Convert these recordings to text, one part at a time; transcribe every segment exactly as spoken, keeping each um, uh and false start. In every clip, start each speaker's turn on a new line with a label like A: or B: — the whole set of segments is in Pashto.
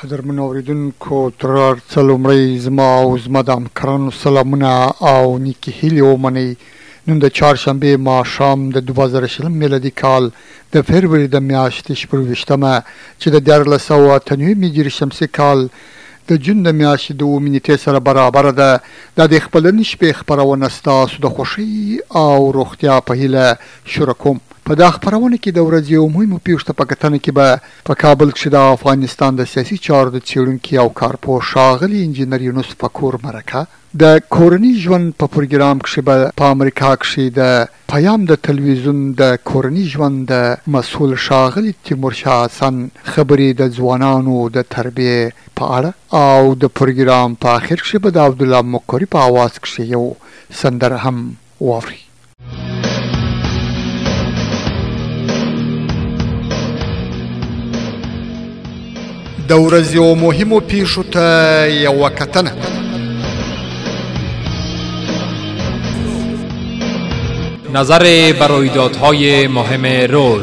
A: قدرمنو اوریدونکو تر هر څه لومړی زما او زما د همکارانو سلامونه او نیکې هیلې ومنئ. نن د چهارشنبې ماښام د دوه زره شلم میلادي کال د فبروري د میاشتې شپږویشتمه چې د دیارلس سوه اته نوي میلادي شمسي کال د جون د میاشتې د اووه نیټې سره برابره ده. دا د خپلنۍ شپې خپرونه ستاسو د خوښۍ او روغتیا په هیله شروع کوم. په دا خپرونه کې د ورځې یو مهمو پیښو ته په کتنه کې به په کابل کښې د افغانستان د سیاسي چارو د څېړونکي او کارپوه ښاغلي انجینر یونس فکور مرکه، د کورني ژوند په پروګرام کښې به په امریکا کښې د پیام د تلویزیون د کورني ژوند د مسؤل ښاغلي تیمورشاه حسن خبرې د ځوانانو د تربیې په اړه او د پروګرام په آخر کښې به د عبدالله مقري په اواز کښې یو سندره هم واورئ. د ورځې یو مهمو پیښو ته یوه کتنه.
B: نظر بر رویدادهای مهم روز.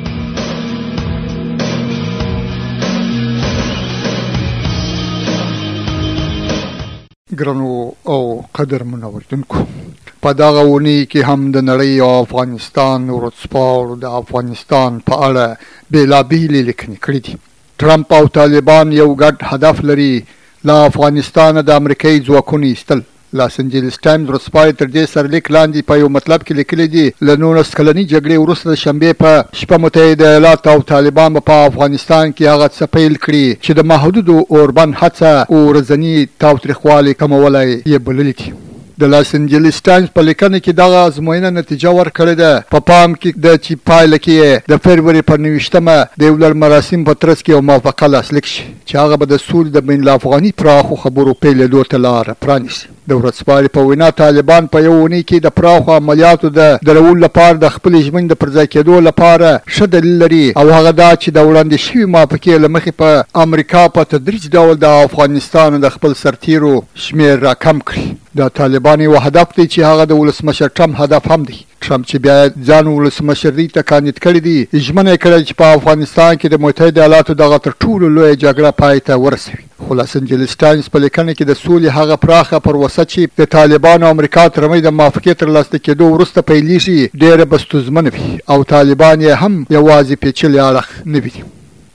A: ګرانو او قدرمنو اوریدونکو، په دغه اونۍ کې هم د نړۍ او افغانستان ورځپاڼو د افغانستان په اړه بېلابېلې لیکنې کړي دي. ټرمپ او طالبان یو ګډ هدف لري، له افغانستانه د امریکایي ځواکونو ایستل. لاس انجلس ټایمز ورځپاڼې تر دې سرلیک لاندې په یو مطلب کې لیکلي دي: له نولس کلنۍ جګړې وروسته د شنبې په شپه متحده ایالات او طالبان به په افغانستان کې هغه څه پیل کړي چې د محدودو اوربند هڅه ورځني تاوتریخوالي کمولی یې بللي دي. د لاس انجلس ټایمز په لیکنه کې دغه ازموینه نتیجه ورکړې ده. په پام کې ده چې پایله کې د فبروري پر نویشتمه د یو لړ مراسم په ترڅ کې یو موافقه لاسلیک شي چې هغه به د سولې د بین الافغاني پراخو خبرو پیلېدو ته لاره پرانیسي. د ورځپاڼې په وینا طالبان په یو اونۍ کې د پراخو عملیاتو د درولو لپاره د خپلې ژمنې د پرځای کېدو لپاره ښه دلیل لري، او هغه دا چې د وړاندې شوي موافقې له مخې په امریکا په تدریج ډول د افغانستان د خپل سرتیرو شمېر راکم کړي. د طالبان یو هدف دی چې هغه د ولسمشر ټرمپ هدف هم دی. ټرمپ چې بیا ځان ولسمشرۍ ته کاندید کړی دی، ژمنه یې کړې چې په افغانستان کې د متحده ایالاتو دغه تر ټولو لویه جګړه پای ته ورسوي. خو لاس انجلس ټایمز په لیکنه کې د سولې هغه پراخه پروسه چې د طالبانو او امریکا ترمنځ د موافقې ترلاسه کېدو وروسته پیلېږي ډېره به ستونزمنه وي، او طالبان یې هم یوازې پیچلی اړخ نه ویني.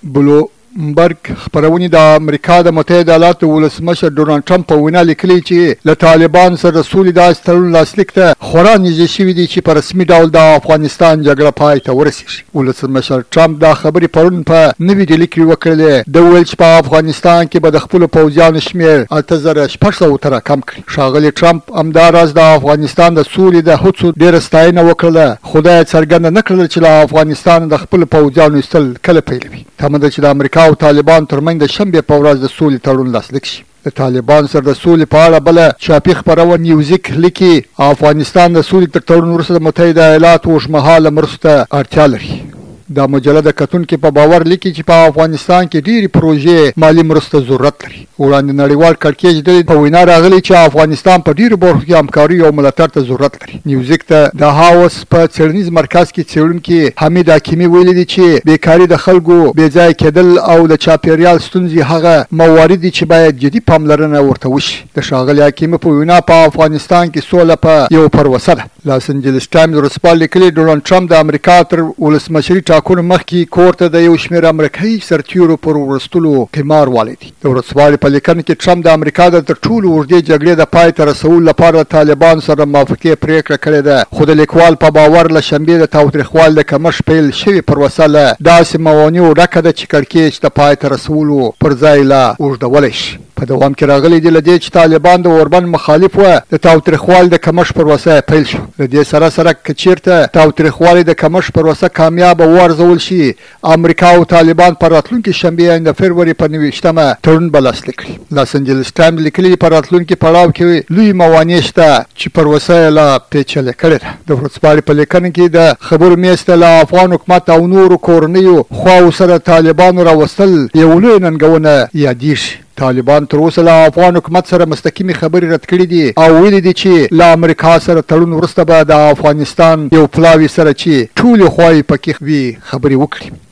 A: بلومبرګ خپرونې د امریکا د متحده ایالاتو ولسمشر ډونالډ ټرمپ په وینا لیکلي چې له طالبان سره د سولې داسې تړون لاسلیک ته خورا نږدې شوي دي چې په رسمي ډول د افغانستان جګړه پای ته ورسېږي. ولسمشر ټرمپ دا خبرې پرون په نوي ډیلي کې وکړلې. ده وویل چې په افغانستان کې به د خپلو پوځیانو شمېر اته زره شپږ سوو ته راکم کړي. ښاغلي ټرمپ همداراز د افغانستان د سولې د هڅو ډېره ستاینه وکړله، خو دا یې څرګنده نه کړله چې له افغانستان د خپلو پوځیانو ایستل کله پیلوي. تمه ده چې د امریکا او طالبان ترمنځ د شنبې په ورځ د سولې تړون لاسلیک شي. د طالبان سره د سولې په اړه بله چاپي خپرونه نیوزیک لیکي: افغانستان د سولې تر تړون وروسته د متحده ایالاتو اوږدمهاله مرستو ته اړتیا لري. دا مجله د کتونکو په باور لیکي چې په افغانستان کې ډېرې پروژې مالي مرسته ضرورت لري. وړاندې نړیوال کړکېچ د په وینا راغلی چې افغانستان په ډېرو برخو کې همکاري او ملاتړ ته ضرورت لري. نیوزیک ته د هاوس په څېړنیز مرکز کې څېړونکي حمید حکیمي ویلي دي چې بیکاري د خلکو بې ځایه کېدل او د چاپېریال ستونزې هغه موارد دي چې باید جدي پاملرنه ورته وشي. د ښاغلي حکیمي په وینا په افغانستان کې سوله په یو پروسه ده. لاس انجلس ټایمز ورځپاڼې لیکلي: ډونالډ ټرمپ د امریکا تر ولسمشري ټاکنو مخکې کور ته د یو شمېر امریکایي سرتیرو پر وروستلو قمار والی دی. د ورځپاڼې په لیکنه کې ټرمپ د امریکا د تر ټولو اوږدې جګړې د پای ته رسولو لپاره د طالبان سره موافقې پرېکړه کړې ده، خو د لیکوال په باور له شنبې د تاوتریخوالي د کمښت پیل شوې پروسه له داسې موانعو ډکه ده چې کړکېچ د پای ته رسولو پر ځای لا اوږدولی شي. په دوام کې راغلی دی له دې چې طالبان د اوربند مخالف وه، د تاوتریخوالي د کمښت پروسه پیل شو. له دې سره سره که چېرته تاوتریخوالي د کمښت پروسه کامیابه وارزول شي، امریکا او طالبان په راتلونکي شنبې یعنې د فبروري په نویشتمه تړون به لاسلیک کړي. لاس انجلس ټایمز لیکلي په راتلونکي پړاو کې لوی موانع شته چې پروسه یې لا پیچلې کړې ده. د ورځپاڼې په لیکنه کې د خبرو میز ته له افغان حکومت او نورو کورنیو خواو سره طالبانو راوستل یو لوی ننګونه یادېږي. طالبان تر اوسه له افغان حکومت سره مستقیمې خبرې رد کړي دي او ویلي دي چې له امریکا سره تړون وروسته به د افغانستان یو پلاوي سره چې ټولې خواوې پکې وي خبرې وکړي.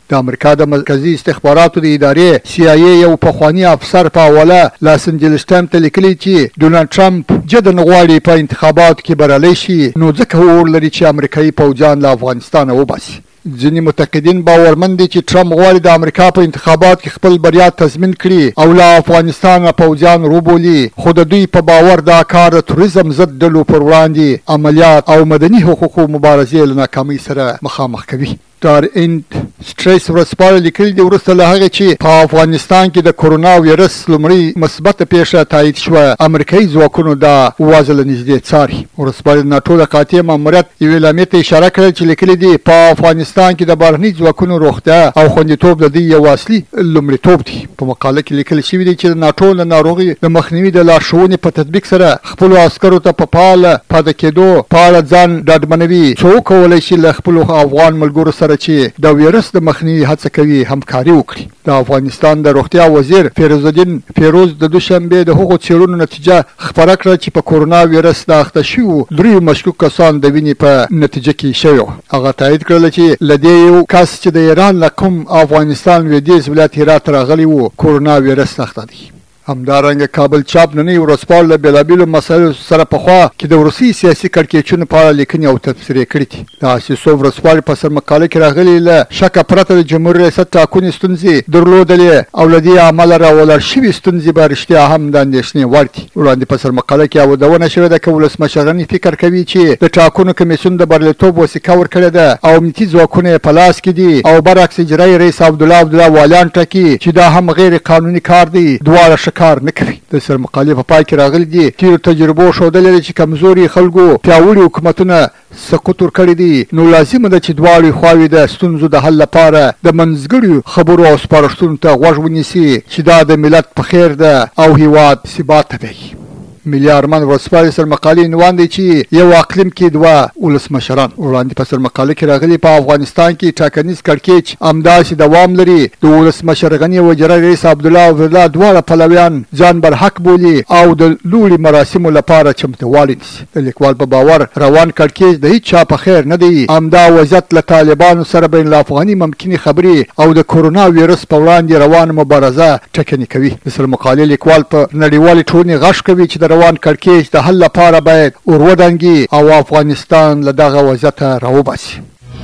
A: د امریکا د مرکزی استخباراتو د ادارې سی آی ای یو پخوانی افسر په حواله لاس انجلس ټایم ته لیکلي چې ډونالډ ټرمپ جدن غواړي په انتخاباتو کې بریالی شي، نو ځکه اور لري چې امریکایي پوځیان له افغانستانه وباسي. ځینې متقدین باورمند دي چې ټرمپ غواړي د امریکا په انتخابات کې خپل بریا تضمین کړي او له افغانستان پوځیان روبولي، خو د دوی په باور دا کار د تروریزم ضد ډلو پر وړاندې عملیات او مدني حقوقو مبارزې له ناکامۍ سره مخامخ کوي. ستار اند سټریس ورځپاڼه لیکلي دي وروسته له هغې چې په افغانستان کې د کورونا ویروس لومړۍ مثبته پیښه تایید شوه، امریکایي ځواکونو دا وضع له نږدې څاري. ورځپاڼې د ناټو د قاطع ماموریت یوې اعلامیې ته اشاره کړې چې لیکلي دي په افغانستان کې د بهرني ځواکونو روغتیا او خوندیتوب د دوی یو اصلي لومړیتوب دی. په مقاله کې لیکل شوي دي چې د ناټو له ناروغۍ د مخنیوي د لارښوونې په تطبیق سره خپلو عسکرو ته په فعاله پاتې کېدو په اړه ځان ډاډمنوي، څو وکولی شي له خپلو افغان ملګرو سره چې د ویروس د مخنیوي هڅه کوي همکاري وکړي. د افغانستان د روغتیا وزیر فیروز الدین فیروز د دوشنبه د هغو څېړنو نتیجه خپره کړه چې په کورونا ویروس د اخته شویو دریو مشکوک کسان د وینې په نتیجه کې شوي وو. هغه تایید کړل چې له دې یو کس چې د ایران له کوم افغانستان لویدیځ ولایت هرات راغلی و کورونا ویروس اخته دی. همدارنګه کابل چاپ نننۍ ورځپاڼه له بېلابېلو مسایلو سره پخوا کې د روسي سیاسي کړکېچونو په اړه لیکنې او تبصرې کړې دي. د اسیسو ورځپاڼې په سرمقاله کې راغلي له شکه پرته د جمهور ریاست ټاکنې ستونزې درلودلې او له دې امله راولاړ شوي ستونزې به رښتیا هم د اندېښنې وړ دي. وړاندې په سرمقاله کې اودونه شوې ده که ولسمشر غني فکر کوي چې د ټاکنو کمیسیون د بریالیتوب وثیقه ورکړې ده او امنیتي ځواکونه یې په لاس کې دي او برعکس اجرایي رئیس عبدالله عبدالله والیان ټاکي چې دا هم غیر قانوني کار دی، دواړه ښه کار نه کوي. د سرمقالې په پای کې راغلي دي تیرو تجربو ښودلې ده چې کمزوري خلکو پیاوړي حکومتونه سقوط ورکړی دی، نو لازمه ده چې دواړې خواوې د ستونزو د حل لپاره د منځګړیو خبرو او سپارښتنو ته غوږ ونیسي چې دا د ملت په خیر ده او هیواد ثبات دی. ملي ارمان ورځپاڼې سرمقالې عنوان دی چې یو اقلیم کې دوه ولسمشران. وړاندې په سرمقاله کې راغلي په افغانستان کې ټاکنیز کړکېچ همداسې دوام لري. د ولسمشر غني او اجرایي رئیس عبدالله عبدالله دواړه پلویان ځان برحق بولي او د لوړې مراسمو لپاره چمتووالی نیسي. د لیکوال په باور روان کړکېچ د هیڅ چا په خیر نه دی. همدا وضعیت له طالبانو سره بین الافغاني ممکنې خبرې او د کورونا ویروس په وړاندې روانه مبارزه ټکنۍ کوي. د سرمقالې لیکوال په نړیوالې ټولنې غږ کوي چې د روان کړکېچ د حل لپاره باید اور ودانګي او افغانستان له دغه وضعیته راوباسي.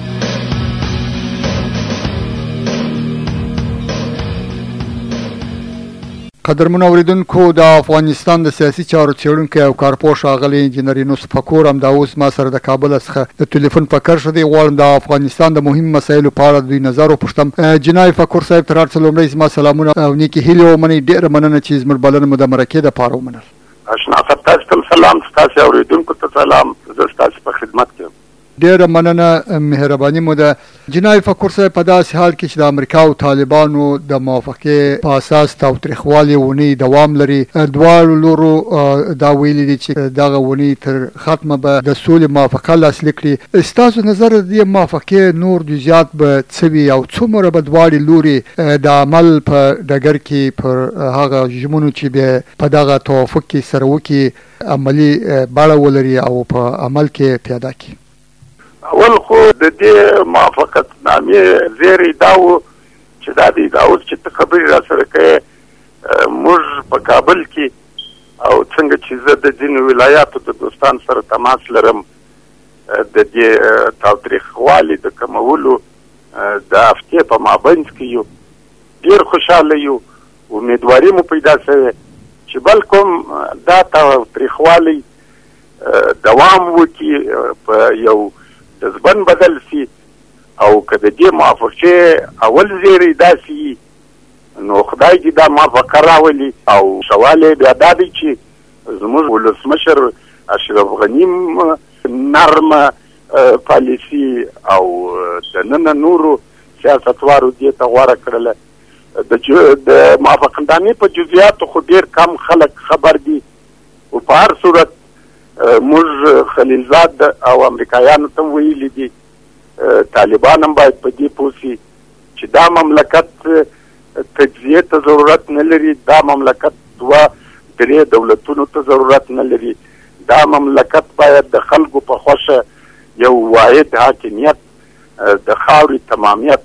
A: قدرمنو اوریدونکو، د افغانستان د سیاسي چارو څېړونکی او کارپوه ښاغلی انجینر یونس فقور همدا اوس ما سره د کابل څخه د ټلیفون په کرښه دی. غواړم د افغانستان د مهمو مسایلو په اړه د دوی نظر وپوښتم. جناب فقور صاحب، تر هر څه لومړی زما سلامونه او نیکې هیلې ومنئ. ډېره مننه چې زموږ بلنه مو د مرکې دپاره ومنل.
C: اشنا تاسو ته سلام، تاسو اوریدونکو ته سلام، زه ستاسو په خدمت کې یم.
A: ډېره مننه، مهرباني مو ده. جناب فقور صاحب، په داسې حال کې چې د امریکا او طالبانو د موافقې په اساس تاوتریخوالي اونۍ دوام لري، دواړو لورو دا ویلي دي چې دغه اونۍ تر ختمه به د سولې موافقه لاسلیک کړي. ستاسو نظر د دې موافقې نور جزیات به څه وي او څومره به دواړې لوري د عمل په ډګر کې پر هغه ژمنو چې بیا په دغه توافق کې سره وکړي عملي بڼه ولري او په عمل کې پیاده کړي؟
C: اول خو د دې موافقت نامې زیری دا و چې دا دی دا اوس چې ته خبرې را سره کوې موږ په کابل کې او څنګه چې زه د ځینو ولایاتو د دوستان سره تماس لرم د دې تاوتریخوالي د کمولو د هفتې په مابینځ کې یو ډېر خوشحاله یو. امیدواري مو پیدا شوې چې بل کوم دا تاوتریخوالی دوام وکړي، په یو جذبن بدل سی او که د دې موافقې اول زیری داسې نو خدای دې دا موافقه راولي. او سوال یې بیا دا دی چې زموږ ولسمشر اشرف غني نرمه پالیسي او دننه نورو سیاستوارو دې ته غوره کړله. د موافقتنامې په جزئیاتو خو ډېر کم خلک خبر دي او په هر صورت موږ خلیلزاد او امریکایانو ته ویلي دي طالبان هم باید په دې پوه سي چې دا مملکت تجزیې ته ضرورت نه لري، دا مملکت دوه درې دولتونو ته ضرورت نه لري، دا مملکت باید د خلکو په خوښه یو واحد حاکمیت، د خاورې تمامیت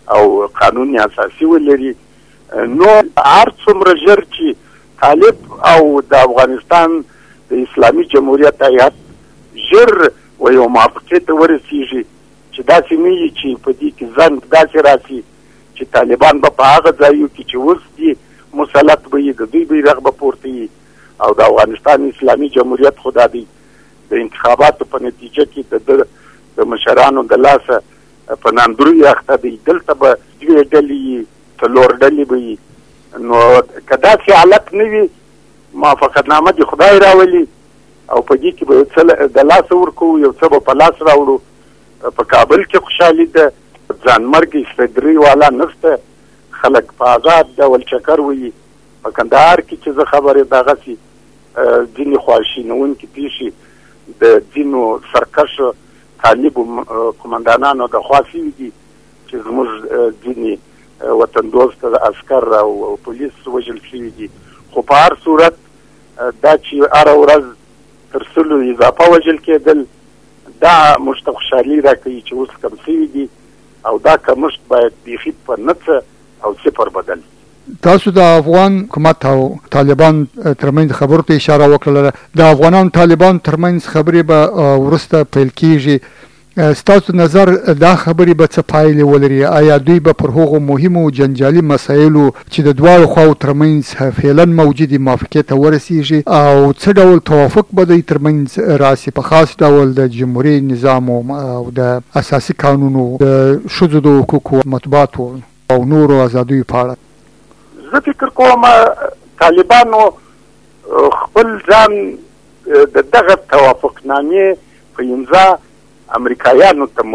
C: او قانون اساسي ولري. نو هر څومره ژر چې طالب او د افغانستان د اسلامي جمهوریت هیات ژر و یو موافقې ته ورسېږي چې داسې نه وي چې په دې کې زنګ داسې راسي چې طالبان به په هغه ځایو کې چې اوس دي مسلط به وي، د دوی بیرغ به پورته وي او د افغانستان اسلامي جمهوریت خو دا دی د انتخاباتو په نتیجه کې د د مشرانو د لاسه په ناندروی اخته دی. دلته به دوې ډلې څلور ډلې به وي. نو که داسې حالت نه وي موافقتنامه د خدای راولي او په دې کې به څه د لاسه ورکوو، یو څه به په لاس راوړو. په کابل کې خوشحالي ده، ځانمرګ استدري والا نشته، خلک په آزاد ډول چکر وهي. په کندهار کې چې زه خبر یم دغسې ځینې خواشینونکي پیښې د ځینو سرکشو طالبو قمندانانو د خوا سوي دي چې زموږ ځینې وطن دوست عسکر او پولیس وژل شوي دي. خو په هر صورت دا چې هره ورځ تر سلو اضافه وژل کېدل دا موږ ته خوشحالي راکوي چې اوس کم سوي دي او دا کمښت باید بیخي په نه څه او صفر بدل.
A: تاسو د افغان حکومت او طالبان ترمنځ خبرو ته اشاره وکړله. د افغانانو طالبان ترمنځ خبرې به وروسته پیل کیږي. ستاسو نظر دا خبرې به څه پایلې ولري؟ آیا دوی به پر هغو مهمو جنجالي مسایلو چې د دواړو خواو ترمنځ فعلا موجودې موافقې ته ورسیږي او څه ډول توافق به دوی ترمنځ راسي په خاص ډول د جمهوري نظام او د اساسي قانونو د ښځو د حقوقو مطبوعاتو او نورو ازادیو په اړه؟
C: زه فکر کوم طالبانو خپل ځان د دغه توافقنامې په امضا امریکایانو ته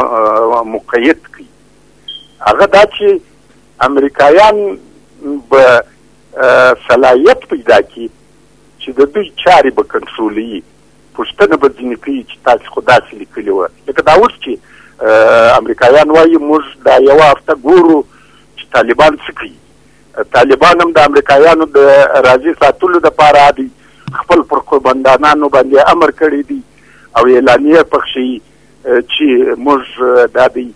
C: مقید کړي. هغه دا چې امریکایان به صلاحیت پیدا کړي چې د دوی چارې به کنټرولوي. پوښتنه به ځینې کوي چې تاسې خو داسې لیکلي وه، لکه دا اوس چې امریکایان وایي موږ دا یوه هفته ګورو چې طالبان څه کوي. طالبان هم د امریکایانو د راضي ساتلو دپاره دی خپل پر قومندانانو باندې امر کړی دی او اعلامیه پخشي چې موږ دا دی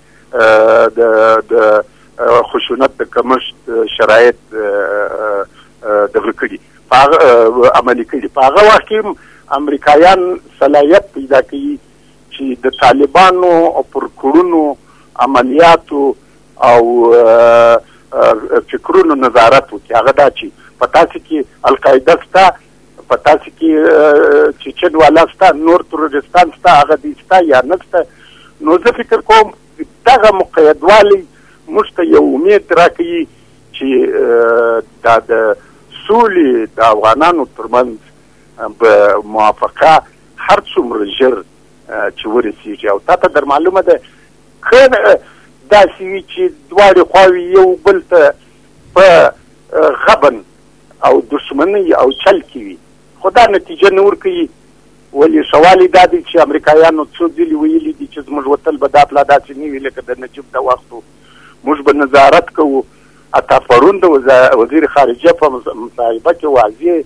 C: د خشونت د کمښت شرایط دغه کړي عملي کړي. په هغه وخت کې امریکایان صلاحیت پیدا کوي چې د طالبانو پر کړنو عملیاتو او فکرونو نظارت وکړي. هغه دا چې په تاسې کې القاعده شته، په تاسې کې چیچن والا شته، نور تروریستان شته، هغه دې شته یا نه شته. نو زه فکر کوم دغه مقیدوالی موږ ته یو امید راکوي چې دا د سولې د افغانانو ترمنځ به موافقه هر څومره ژر چې ورسېږي. او تا ته در معلومه ده که داسې وي چې دواړې خواوې یو بل ته په غبن او دشمنۍ او چل کې وي، خو دا نتیجه نه ورکوي. ولې سوال یې دا دی چې امریکایانو څو ځلې ویلي دي چې زموږ وتل به دا پلا داسې نه وي لکه د نجیب د وختو. موږ به نظارت کوو. حتی پرون د وزیر خارجه په مصاحبه کې واضح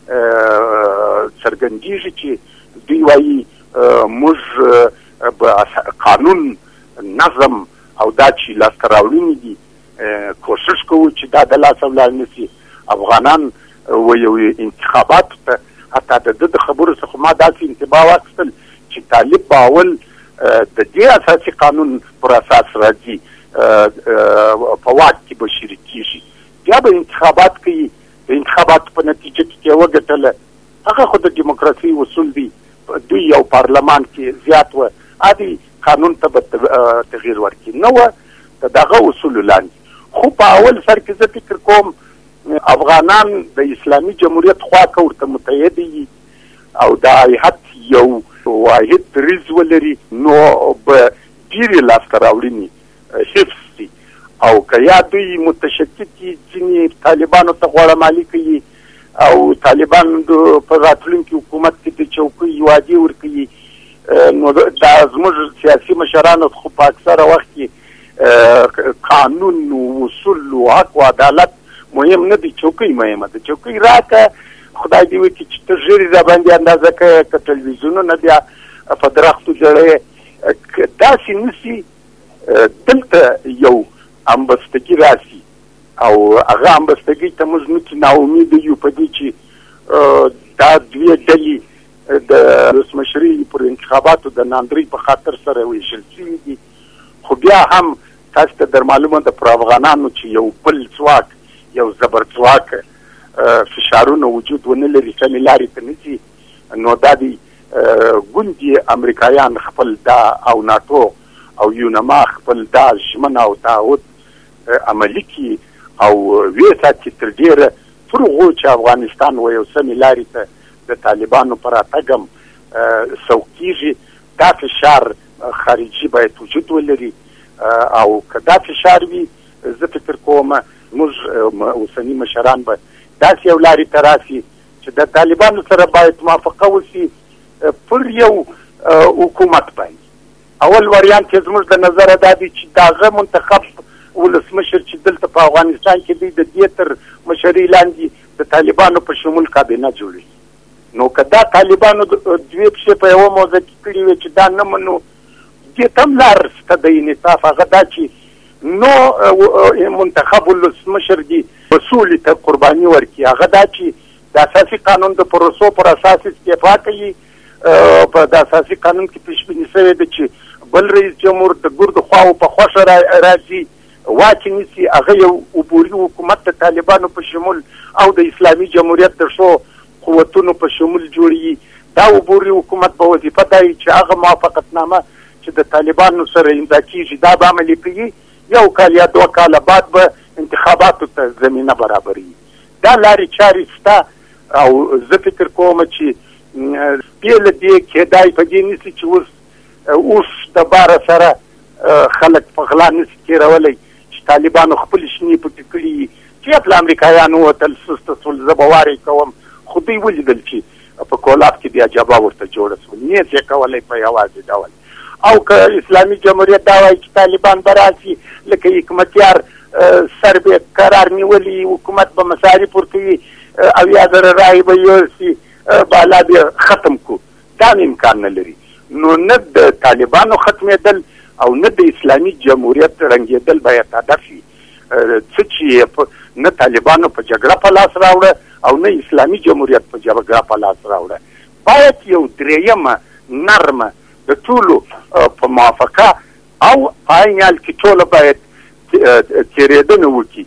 C: څرګندېږي چې دوی وایي موږ به قانون، نظم او دا چې لاسته راوړنې دي کوشش کوو چې دا د لاسه ولاړ نه سي. افغانان ویو انتخاباتو ته حتی د ده د خبرو څخه ما داسې انتباه واخیستل چې طالب به اول د دې اساسي قانون پر اساس راځي په واک کې به شریک کېږي، بیا به انتخابات کوي. د انتخاباتو په نتیجه کې چې وګټله هغه خو د ډیموکراسۍ اصول دي. دوی یو پارلمان کې زیات وه، عادي قانون ته به تغییر ورکړي، نه وه د دغه اصولو لاندې. خو په اول سر کې زه فکر کوم افغانان د اسلامي جمهوریت خوا که ورته متحد وي او د هیات یو واحد دریځ ولري نو به ډېرې لاسته راوړنې حفظ شي. او که یا دوی متشکک دي، ځینې طالبانو ته غوړه مالي کوي او طالبان په راتلونکي حکومت کې د چوکۍ وعدې ورکوي، نو دا زموږ سیاسي مشرانو خو په اکثره وخت کې قانون و اصول و حق و عدالت مهم نه دي، چوکۍ مهمه ده. چوکۍ راکه خدای دې وکړي چې ته ژر را باندې اندازه کوې، که تلویزیونونه بیا په درختو جوړوې، داسې نه سي. دلته یو امبستګي راسي او هغه امبستګي ته موږ نه کې ناامید یو په دې چې دا دوی ډلې د ولسمشري پر انتخاباتو د ناندري په خاطر سره ویشل شوي دي. خو بیا هم تاسو ته در معلومه ده پر افغانانو چې یو بل ځواک یو زبر ځواک فشارونه وجود ونه لري سمې لارې ته نه ځي، نو دا دی ګوندي امریکایان خپل دا او ناتو او یونما خپل دا ژمنه او تعهد عملي کړي او ویې ساتي تر ډېره تر هغو چې افغانستان و یو سمې لارې ته د طالبانو په راتګ هم سوق کېږي. دا فشار خارجي باید وجود ولري او که دا فشار وي زه فکر کوم موږ اوسني مشران به داسې یو لارې ته راسي چې د طالبانو سره باید موافقه وشي پر یو حکومت باندې. اول وریانت چې زموږ د نظره دا دی چې د هغه منتخب ولسمشر چې دلته په افغانستان کې دی د دې تر مشرۍ لاندې د طالبانو په شمول کابینه جوړوي. نو که دا طالبانو دوې پښې په یوه موضوع کې کړي وي چې دا نه منو، دې ته هم لار شته د انعطاف. هغه دا چې نو منتخب ولسمشر دی سولې ته قرباني ورکړي، هغه دا چې د اساسي قانون د پروسو پر اساس استعفا کوي. په د اساسي قانون کې پیشبیني شوې ده چې بل رئیس جمهور د ګردو خواو په خوښه راځي واک نیسي، هغه یو عبوري حکومت د طالبانو په شمول او د اسلامي جمهوریت د ښو قوتونو په شمول جوړي. دا عبوري حکومت به وظیفه دا چې هغه موافقتنامه چې د طالبانو سره امضا کېږي دا به عملي کوي، یو کال یا دوه کاله بعد به انتخاباتو ته زمینه برابروي. دا لارې چارې شته او زه فکر کوم چې بې له دې کېدای په دې نیسي چې اوس اوس د باره سره خلک په غلا نسي تېرولی چې طالبانو خپل شنې پټې کړي چې خپل امریکایان ووتل سسته سول. زه به وارې کوم خو دوی ولیدل چې په کولاب کې بیا جبهه ورته جوړه سول، نه یې کولی په یوازې ډول. او که اسلامي جمهوریت دا وایي چې طالبان به راسي لکه حکمتیار سر به قرار نیولي، حکومت به مصارف ورکوي، اویا زره رایې به یوسي بالا بیا ختم کو، دا امکان نه لري. نو نه د طالبانو ختمېدل او نه د اسلامي جمهوریت رنګېدل باید هدف وي. څه چې نه طالبانو په جګړه په لاس راوړه او نه اسلامي جمهوریت په جګړه په لاس راوړه. باید یو درېیمه نرمه د ټولو په موافقه او په عین حال کې ټوله باید تېرېدنه وکړي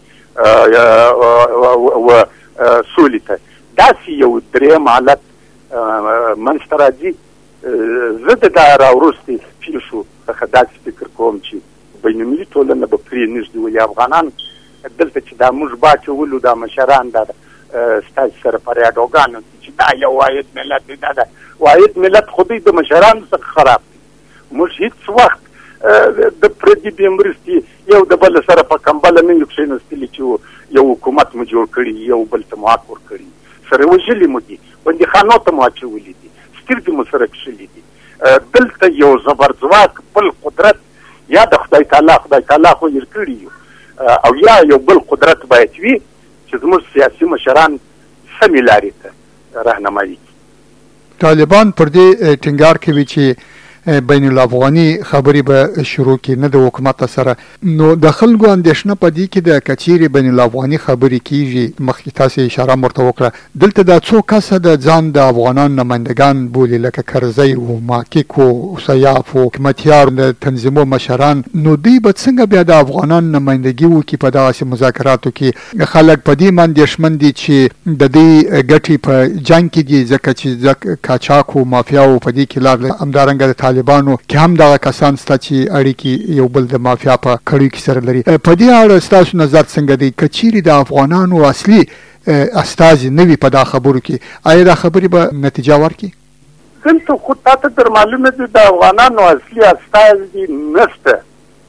C: سولې ته. داسې یو درېیم حالت منځته راځي. زه د دا راوروستې پیښو څخه داسې فکر کوم چې بینالمللي ټولنه به پرې نږدې ولي. افغانان دلته چې دا موږ باچولو دا مشران دا ستاسې سره فریادوګان چې دا یو واحد ملت دی، دا د واحد ملت خو دوی د مشرانو څخه خراب دی. موږ هېڅ وخت د پردي بې مرستې یو د بل سره په کمبله نه یو کښېنستلي چې یو حکومت مو جوړ کړي، یو بل ته مو حق ورکړي، سره وژلي مو دي، بندیخانو ته مو اچولي دي، سترګې مو سره کښلي دي. دلته یو زبرځواک بل قدرت یا د خدای تعالی خدای تعالی خو هېر کړي یو او یا یو بل قدرت باید وي چې زموږ سیاسي مشران سمې لارې ته رهنمایي کړي.
A: طالبان پر دې ټینګار کوي چې بین الافغاني خبرې به شروع کړي نه د حکومت سره. نو د خلکو اندېښنه په دې کې ده که چیرې بین الافغاني خبرې کېږي، مخکې تاسې اشاره ورته وکړه، دلته دا څو کسه د ځان د افغانان نمایندګان بولي لکه کرزی و ماکیک و سیاف و حکمتیار د تنظیمو مشران. نو دوی به څنګه بیا د افغانان نمایندګي وکړي په دغسې مذاکراتو کې؟ خلک په دې اندېښمن دي چې د دې ګټې په جنګ کې دي ځکه چې قاچاق و مافیاو په دې کې لار همدارنګه د طالبانو کې هم دغه کسان شته چې اړیکې یو بل د مافیا په کړیو کې سره لري. په دې اړه ستاسو نظر څنګه دی؟ که چیرې د افغانانو اصلي استازي نه وي په دا خبرو کې، آیا دا خبرې به نتیجه ورکړي؟
C: دلته خو تا ته در معلومه دي د افغانانو اصلي استازي نشته.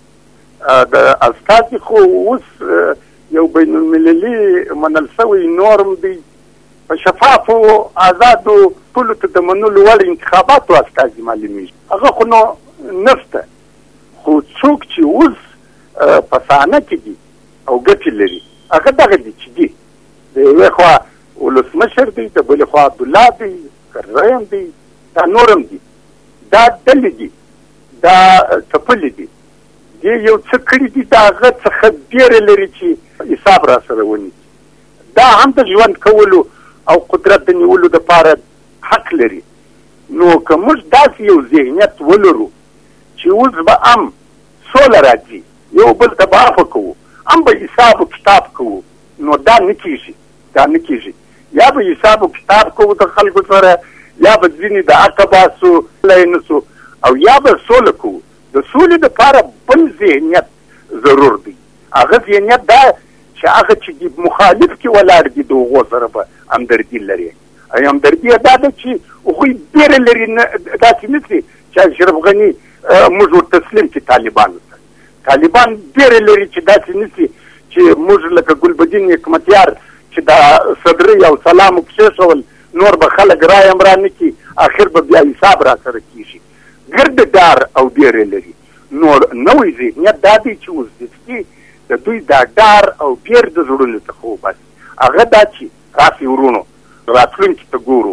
C: د استازي خو اوس یو بین المللي منل شوی نورم دی، په شفافو آزادو ټولو ته د منلو وړ انتخاباتو استازي معلومیږي. هغه خو نو نشته. خو څوک چې اوس په صحنه کې دي او ګټې لري هغه دغه دي چې دي د یوې خوا ولسمشر دی، د بلې خوا عبدالله دی، کرزی هم دی، دا نور هم دي، دا ډلې دي، دا څپلې دي. دې یو څه کړي دي د هغه څخه ډېره لري چې حساب را سره ونیسي. دا هم د ژوند کولو او قدرت د نیولو دپاره حق لري. نو که موږ داسې یو ذهنیت ولرو چې اوس به هم سوله راځي، یو بل ته به عفو کوو، هم به حساب و کتاب کوو، نو دا نه کېږي، دا نه کېږي. یا به حساب و کتاب کوو د خلکو سره، یا به ځینې د حقه باسو لی نسو، او یا به سوله کوو. د سولې دپاره بل ذهنیت ضرور دی. هغه ذهنیت دا چې هغه چې مخالف کې ولاړ دي د هغو سره به همدردي لري. همدردي دا ده چې هغوی ډېره لري داسې نه سي چې اشرف غني موږ ور تسلیم کړي طالبانو ته. طالبان ډېره لري چې داسې نه سي چې موږ لکه ګلبدین حکمتیار چې دا صدرۍ او سلام کېښول، نور به خلک رایه هم را نه کړي، اخر به بیا حساب را سره کېږي. ګرد ډار او ډېره لري. نو نوی ذهنیت دا دی چې اوس دسکي د دوی دا ډار او ډېر د زړونو څخه وباسي. هغه دا چې راسي ورونو راتلونکي ته ګورو،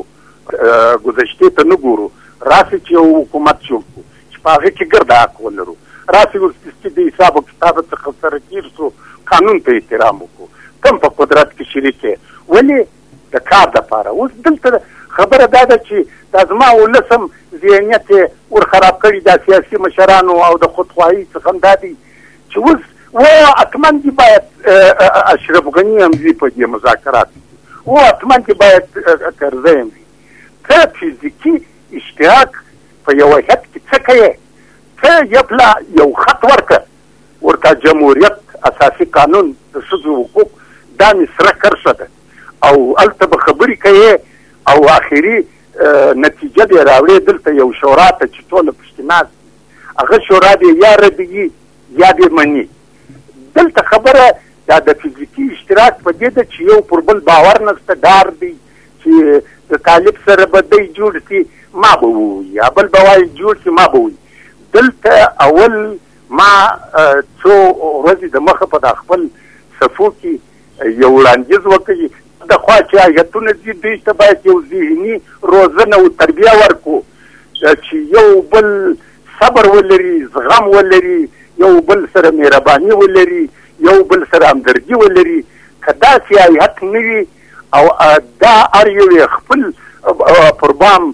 C: ګذشتې ته نه ګورو، راسي چې یو حکومت جوړ کړو چې په هغه کې ګرد حق ولرو، راسي اوس دسکي د حساب و کتاب څخه سره تېر سو، قانون ته احترام وکړو، کم په قدرت کې شریک یې، ولې د کار دپاره. اوس دلته خبره دا ده چې دا زما ولسم ذهنیت یې ور خراب کړي دا سیاسي مشرانو او د خودخواهي څخه هم دا دی چې اوس و حتما دي باید اشرف غني هم ځي په دې مذاکراتو کې، و حتما دي باید کرزی هم وي. ته فزیکي اشتراک په یوه هیئت کې څه کوې؟ ته یو یو خط ورکړه ورته جمهوریت، اساسي قانون، د ښځو حقوق، دا مې سره کرښه ده، او هلته به خبرې کوې او آخري نتیجه دې راوړې دلته یو شورا ته چې ټوله پشکې ناست دي، هغه شورا دې یا ردوي یا دې مني. دلته خبره دا د فزیکي اشتراک په دې ده چې یو پر بل باور نشته، ډار دی چې د طالب سره به دی جوړ سي، ما به ووایي، یا بل به وایي جوړ سي، ما به ووایي. دلته اول ما څو ورځې د مخه په دا خپل صفو کې یو وړاندیز وکړي د خوا چې هیئتونه ځي دوی ته باید یو ذهني روزنه او تربیه ورکړو چې یو بل صبر ولري، زغم ولري، یو بل سره مهرباني ولري، یو بل سره همدردي ولري. که داسې هیئت نه وي او دا هر یو یې خپل پر بام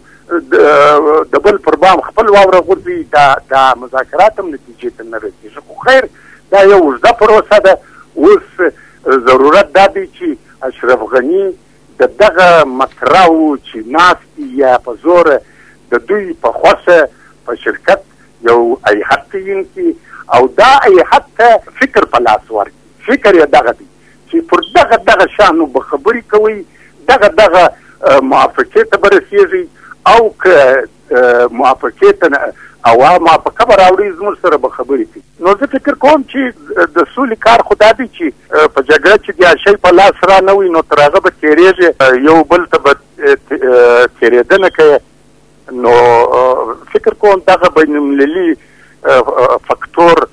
C: د بل پر بام خپل واوره غورځوي، دا دا مذاکرات هم نتیجې ته نه رسېږي. خو خیر دا یو اوږده پروسه ده. اوس ضرورت دا دی چې اشرف غني د دغه مکراو چې ناست یا په زوره د دوی په خوښه په شرکت یو هیئت تعیین کړي او دا هیئت ته فکر په لاس ورکړي. فکر یې دغه دی چې پر دغه دغه شانو به خبرې کوئ، دغه دغه موافقې ته به رسېږئ، او که موافقې ته او موافقه به راوړي زموږ سره به خبرې کوي. نو زه فکر کوم چې د سولې کار خو دا دی چې په جګړه چې د شی په لاس را نه وي نو تر هغه به تېرېږي، یو بل ته به تېرېدنه کوي. نو فکر کوم دغه بین المللي فکتور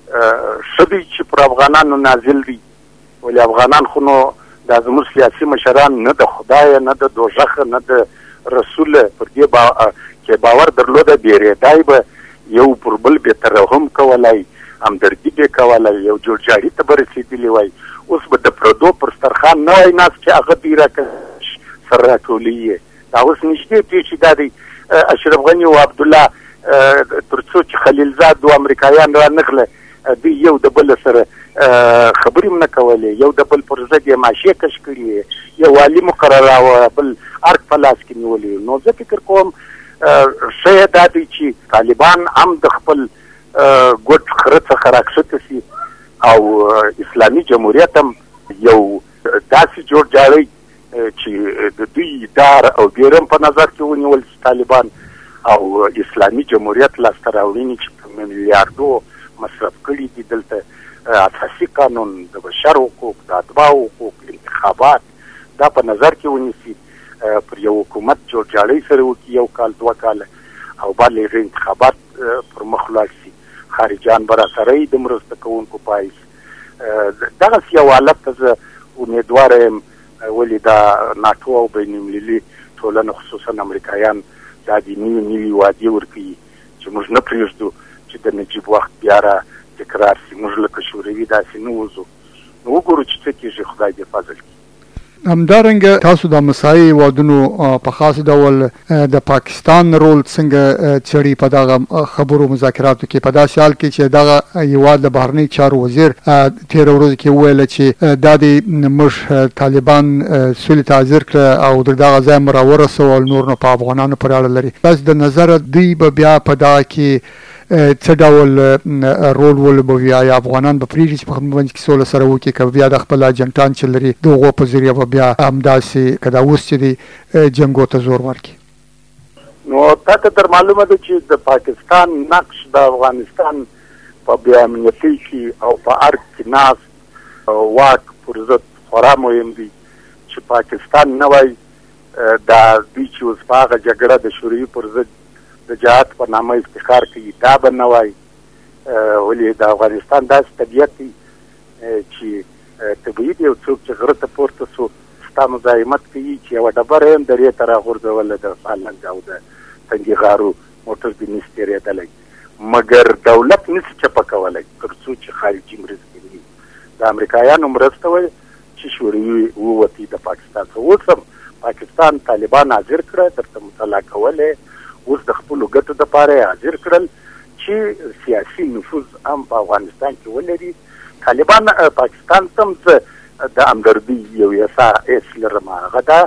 C: ښه دی چې پر افغانانو نازل دی. ولې افغانان خو نو دا زموږ سیاسي مشران نه د خدایه، نه د دوژخه، نه د رسوله پر دې کې باور درلوده، بیرېدای به یو پر بل بې ترحم کولی، همدردي به کولی، یو جوړجاړي ته به رسېدلي وای. اوس به د پردو پر سترخان نه وای ناست چې هغه دوی راکه سر راټولوي. دا اوس نږدې پېښې دا دی اشرف غني او عبدالله تر څو چې خلیلزاد او امریکایان را نغله دوی یو د بل سره خبرې هم نه کولې، یو د بل پر ضد یې ماشې کش کړي، یو والي مقرراوه، بل ارګ په لاس کې نیولې. نو زه فکر کوم ښه دا دی چې طالبان هم د خپل ګوټ خره څخه راکښته سي او اسلامي جمهوریت هم یو داسې جوړجاړی چې د دوی دار او بیرم په نظر کې ونیول سي طالبان، او اسلامي جمهوریت لاسته راوړنې چې په میلیاردو مصرف کړي دي دلته، اساسي قانون، د بشر حقوق، د اتباعو حقوق، انتخابات، دا په نظر کې ونیسي، پر یو حکومت جوړجاړی سره وکړي یو کال دوه کاله، او بعد له هغې انتخابات پر مخ ولاړ سي، خارجان به راسره یي د مرسته کوونکو په حیث. دغسې یو حالت ته زه امیدواره یم، ولې دا ناټو او بین المللي ټولنه خصوصا امریکایان دا د نوي نوي وعدې ورکوي چې موږ نه پرېږدو چې د نجیب وخت بیا را تکرار شي. موږ لکه شوروي داسې نه وځو. نو وګورو چې څه کېږي، خدای دې فضل کړي.
A: همدارنګه تاسو د مساوي وادونو په خاص ډول د پاکستان رول څنګه چړي په دغه خبرو مذاکراتو کې، په داسې حال کې چې دغه هیواد د بهرنی چارو وزیر تېره ورځ کې وویل چې دا د موږ طالبان سولې ته حاضر کړه او د دغه ځای مو راورسول، نور نو په افغانانو پورې اړه لري. بس د نظره دوی به بیا په دغه کې څه ډول رول ولوبوي؟ یا افغانان به پرېږدي چې په خپل منځ کې سوله سره وکړي، که بیا د خپل اجنټان چې لري د هغو په ذریعه به بیا همداسې که دا اوس چې دی جنګو ته زور ورکړي؟
C: نو تا ته در معلومه ده چې د پاکستان نقش د افغانستان په بې امنیتۍ کې او په ارګ کې ناست واک پر ضد خورا مهم دی. چې پاکستان نه وای دا دوی چې اوس په هغه جګړه د شوروي پر ضد د جهاد په نامه افتخار کوي، دا به نه وای. ولې د افغانستان داسې طبیعت دی چې طبیعي دی، یو څوک چې غره ته پورته سو ستا مزاحمت کوي چې یوه ډبره هم درې ته راغورځوله د پالنګ او د تنګي غارو موټر دې نشي تېرېدلی، مګر دولت نشي چپه کولی تر څو چې خارجي مرستې نه وي. د امریکایانو مرسته وایي چې شوروي ووتي د پاکستان څخه. اوس هم پاکستان طالبان حاضر کړه درته مطالعه کولی، اوس د خپلو ګټو دپاره یې حاضر کړل چې سیاسي نفوذ هم په افغانستان کې ولري. طالبان پاکستان ته هم زه د همدردۍ یو احساس لرم، هغه دا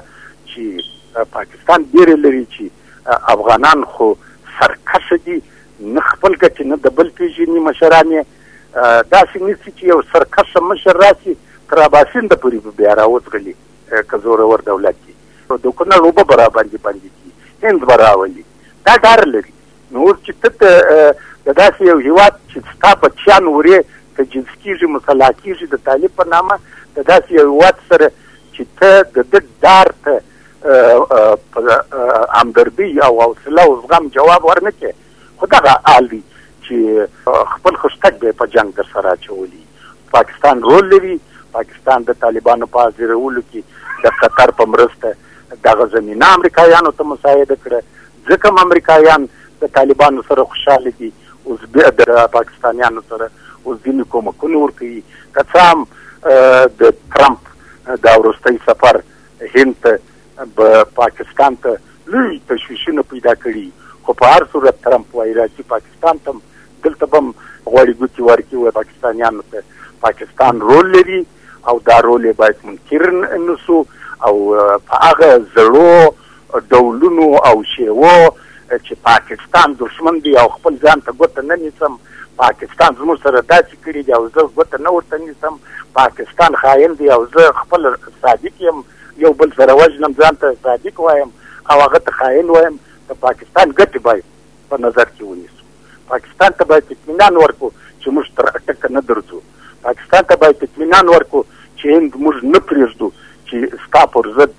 C: چې پاکستان ډېرې لري چې افغانان خو سرکشه دي، نه خپل ګټې نه د بل پېژني. مشران یې داسې نیسي چې یو سرکشه مشر راسي تر اباسینده پورې به بیا راوځغلي که زورور دولت وي. د کونړ اوبه به راباندې باندې کي، هند به راولي، دا ډار لري. نو اوس چې ته د داسې یو هېواد چې ستا بچیان ورې تجهیز کېږي، مسلح کېږي د طالب په نامه، د داسې یو هېواد سره چې ته د ده ډار ته په همدردۍ او حوصله او زغم جواب ورنه کړې، خو دغه حال دی چې خپل خشتک به یې په جنګ در سره اچولي. پاکستان رول لري. پاکستان د طالبانو په حاضرولو کې د قطر په مرسته دغه زمینه امریکایانو ته مساعده کړه، ځکه هم امریکایان د طالبانو سره خوشحاله دي. اوس بیا د پاکستانیانو سره اوس ځینې کومکونه ورکوي. که څه هم د ټرمپ دا وروستی سفر هند ته به پاکستان ته لوی تشویشونه پیدا کړي، خو په هر صورت ټرمپ وایي راځي پاکستان ته دلته به هم غواړي ګوتې ورکړي وایي پاکستانیانو ته. پاکستان رول لري او دا رول یې باید منکر نه سو او په هغه زړو ډولونو او شیوو چې پاکستان دشمن دی او خپل ځان ته ګوته نه نیسم، پاکستان زموږ سره داسې کړي دي او زه ګوته نه ورته نیسم، پاکستان خاین دی او زه خپل صادق یم، یو بل سره وژنم ځان ته صادق وایم او هغه ته خاین وایم. د پاکستان ګټې باید په نظر کې ونیسو. پاکستان ته باید اطمینان ورکړو چې موږ تر اټکه نه درځو. پاکستان ته باید اطمینان ورکړو چې هند موږ نه پرېږدو چې ستا پر ضد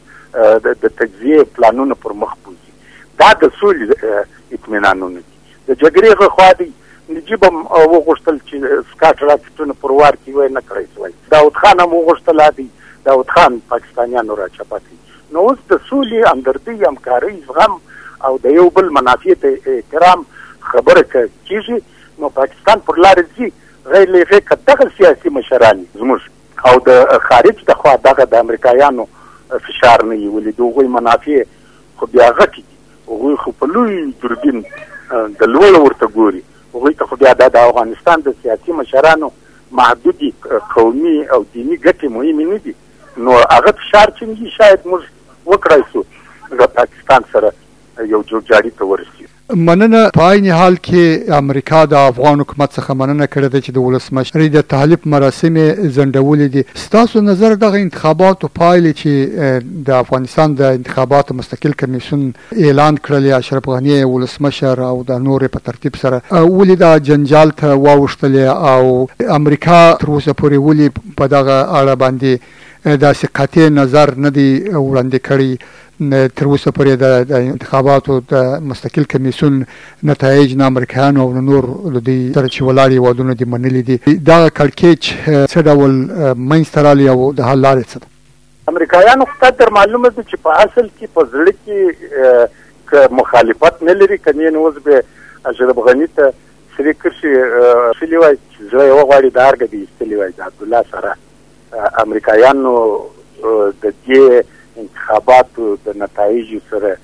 C: د تجزیې پلانونه پر مخ بوځي. دا د سولې اطمینانونه دي. د جګړې ښه خوا دی. نجیب هم وغوښتل چې سکاټ راکټونه پر وار کې وای نه کړی سوی. داود خان هم وغوښتل عادي داود خان پاکستانیانو را چپه کړي. نو اوس د سولې، همدردۍ، همکارۍ، زغم او د یو بل منافع ته احترام خبره کېږي، نو پاکستان پر لارې ځي. غیر له هغې که دغه سیاسي مشران زموږ او د خارج د خوا دغه د امریکایانو فشار نه وي، ولې د هغوی منافع خو بیا غټې دي. هغوی خو په لوی دوربین د لوړه ورته ګوري. هغوی ته خو بیا دا د افغانستان د سیاسي مشرانو محدودې قومي او دیني ګټې مهمې نه دي. نو هغه فشار چې شاید موږ وکړای شو د پاکستان سره یو جوړجاړي ته ورسېږو.
A: مننه. په عین حال کې امریکا د افغان حکومت څخه مننه کړې ده چې د ولسمشرۍ د تحلیف مراسم یې ځنډولې دي. ستاسو نظر دغه انتخاباتو پایلې چې د افغانستان د انتخاباتو مستقل کمیسیون اعلان کړل، اشرف غني ولسمشر او د نورې په ترتیب سره، ولې دا جنجال ته واوښتلې او امریکا تر اوسه پورې ولې په دغه اړه باندې داسې قاطع نظر نه دی وړاندې کړی؟ تر اوسه پورې د انتخاباتو د مستقل کمیسیون نتایج نه امریکایانو او نور د دوی سره چې ولاړ هېوادونه دي منلي دي. دغه کړکېچ څه ډول منځته راغلی او د حل لارې څه ده؟
C: امریکایانو خو در معلومه ده چې په اصل کې په زړه کې که مخالفت نه لري، که نه اوس به اشرف غني ته سری کرشي سلی وای چې زړه یې وغواړي د هر ګډې ایستلي وای د عبدالله سره امریکایانو د دې انتخاباتو د نتایجو سره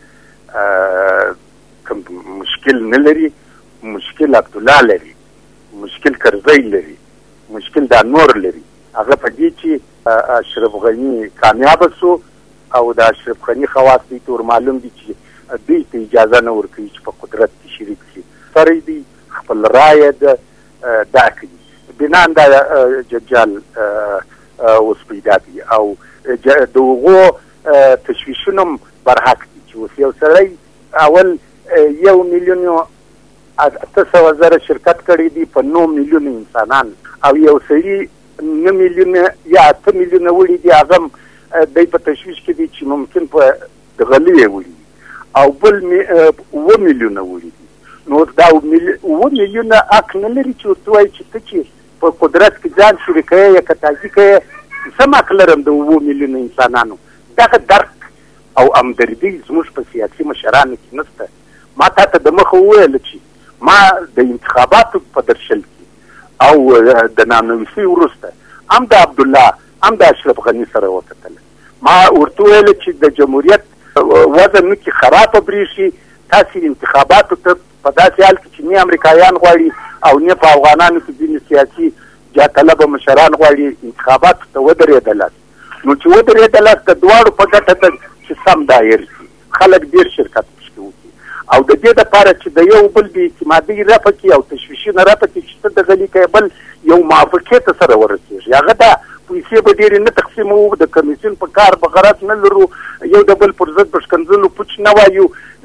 C: کوم مشکل نه لري. مشکل عبدالله لري، مشکل کرزی لري، مشکل دا نور لري. هغه په دې چې اشرف غني کامیاب سو او د اشرف غني خواص دي ته معلوم دي چې دوی ته اجازه نه ورکوي چې په قدرت کې شریک شي. سره دي خپل رایه د دا کوي بنان دا ججال اوس پیدا دي او د هغو تشویشونه برحق دي چې اوس یو سړی اول یو میلیون اته سوه زره شرکت کړی دي په نو میلیون انسانان او یو سړي نه میلیون یا اته میلیون وړي دي هغه دی په تشویش کې دي چې ممکن په غلې وړي او بل اووه میلیونه وړي دي. نو دا اووه میلیونه حق نه لري چې ورته وایي چې ته چې په قدرت کې ځان شریکوې یا که تاجي کوې څه حق لرم د اووه میلیونه انسانانو. دغه درک او همدردي زموږ په سیاسي مشرانو کې نشته. ما تا ته د مخه وویل چې ما د انتخاباتو په درشل کې او د نامنویسۍ وروسته هم د عبدالله هم د اشرف غني سره وکتل. ما ورته ویل چې د جمهوریت وضع نه کې خرابه برېښي. تاسې انتخاباتو ته په داسې حال کې چې نه امریکایان غواړي او نه په افغانانو کې ځینې سیاسي جاطلبه مشران غواړي انتخاباتو ته ودرېدلاست. نو چې ودرېدلاست د دواړو په ګټه ده چې سم دایر شي، خلک ډېر شرکت پکې وکړي او د دې دپاره چې د یو بل بې اعتمادۍ رفع کړي او تشویشونه رفع کړي چې ته د غلي کوې بل یو موافقې ته سره ورسېږي. هغه دا پیسې به ډېرې نه تقسیموو، د کمیسیون په کار به غرض نه لرو، یو د بل پر ضد په ښکنځلو پوچ نه وایو.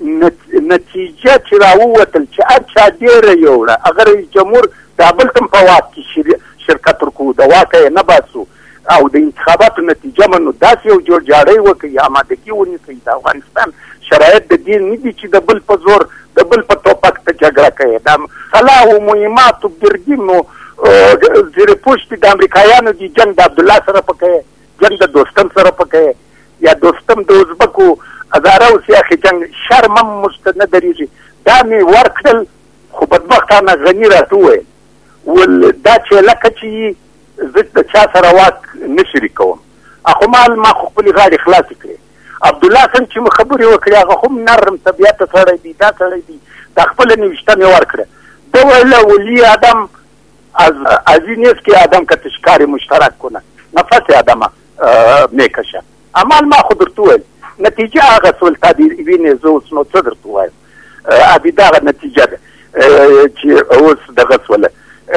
C: نتیجه چې راووتل چې هر چا ډېره یوړه هغه رئیس جمهور دا بل ته په واک کې شرکت ورکوو، د واکه یې نه باسو او د انتخاباتو نتیجه منو. داسې یو جوړجاړی وکړي، امادګي ونیسئ. د افغانستان شرایط د دې نه دي چې د بل په زور د بل په توپک ته جګړه کوي. دا صلاح و مهماتو ګرګین نو زیر پوشتي د امریکایانو دي جنګ د عبدالله سره پکوي، جنګ د دوستم سره پکوي یا دوستم د ازبکو هزاره او سیاخي جنګ شرم هم موږ نه درېږي. دا مې ورکړل خو بدبختانه غني راته وویل ول دا چې لکه چې زه د چا سره واک نه شریکوم. اخو مال ما خو خپلې غاړې خلاصې کړې. عبدالله څنګه چې مې خبرې وکړې هغه خو نرم طبیعته سړی دی، دا سړی دی، دا خپله نوشته مې ورکړه. ده ویله ولی آدم از از این است که آدم که تشکار مشترک کنه نفس آدم میکشه. اما ما خود درته ویل نتیجه هغه سول تا دې وینې زه اوس نو څه درته وایم. ابي دغه نتیجه ده چې اوس دغه سوله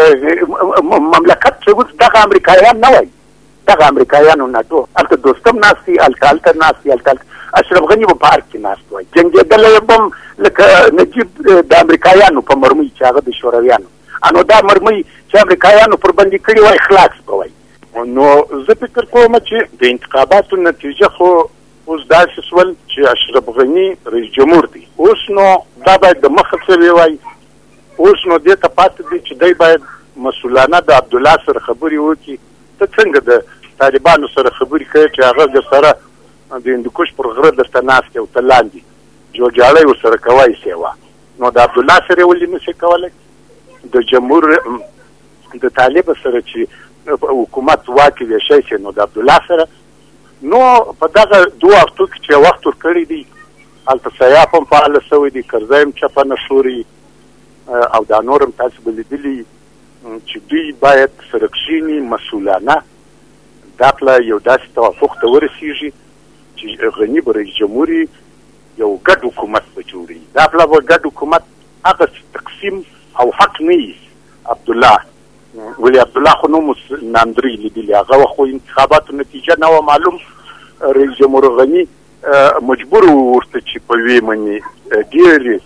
C: مملکت چې اوس دغه امریکایان نه وایي، دغه امریکایانو ناټو هلته دوستم ناست دي، هلته هلته ناست دي، هلته اشرف غني په پارک کې ناست وایي. جنګېدلی بم لکه نجیب د امریکایانو په مرمۍ چې هغه د شورویانو انو دا مرمۍ چې امریکایانو پر بندي کړي وای خلاص به وای. نو زه فکر کوم چې د انتخاباتو نتیجه خو اوس داسې سول چې اشرف غني رئیس جمهور دی. اوس نو دا باید د مخه څه وایي. اوس نو دې ته پاتې دی چې دی باید مسؤلانه د عبدالله سره خبرې وکړي. ته څنګه د طالبانو سره خبرې کوې چې هغه در سره د هندوکش پر غره درته ناست او ته لاندې جوړجاړی ورسره کوی سیوا. نو د عبدالله سره ولې نشي کولی؟ د جمهور د طالب سره چې حکومت واک ویشی شي نو د عبدالله سره نو په دغه دوه هفتو کې چې وخت ورکړی دی هلته سیاف هم فعاله شوی دی، کرزی هم چپه نښوري او دا نور هم تاسو به لیدلي چې دوی باید سره کښېني مسؤلانه دا پله یو داسې توافق ته ورسېږي چې غني به رئیس جمهور یو ګډ حکومت به جوړوي. دا پله به ګډ حکومت هغه تقسیم او حق نه وي عبدالله. ولی عبدالله خو نو ناندري لیدلي، هغه خو انتخاباتو نتیجه نه وه معلوم. رئیس جمهور غني مجبور ورته چې په ویې مني ډېرې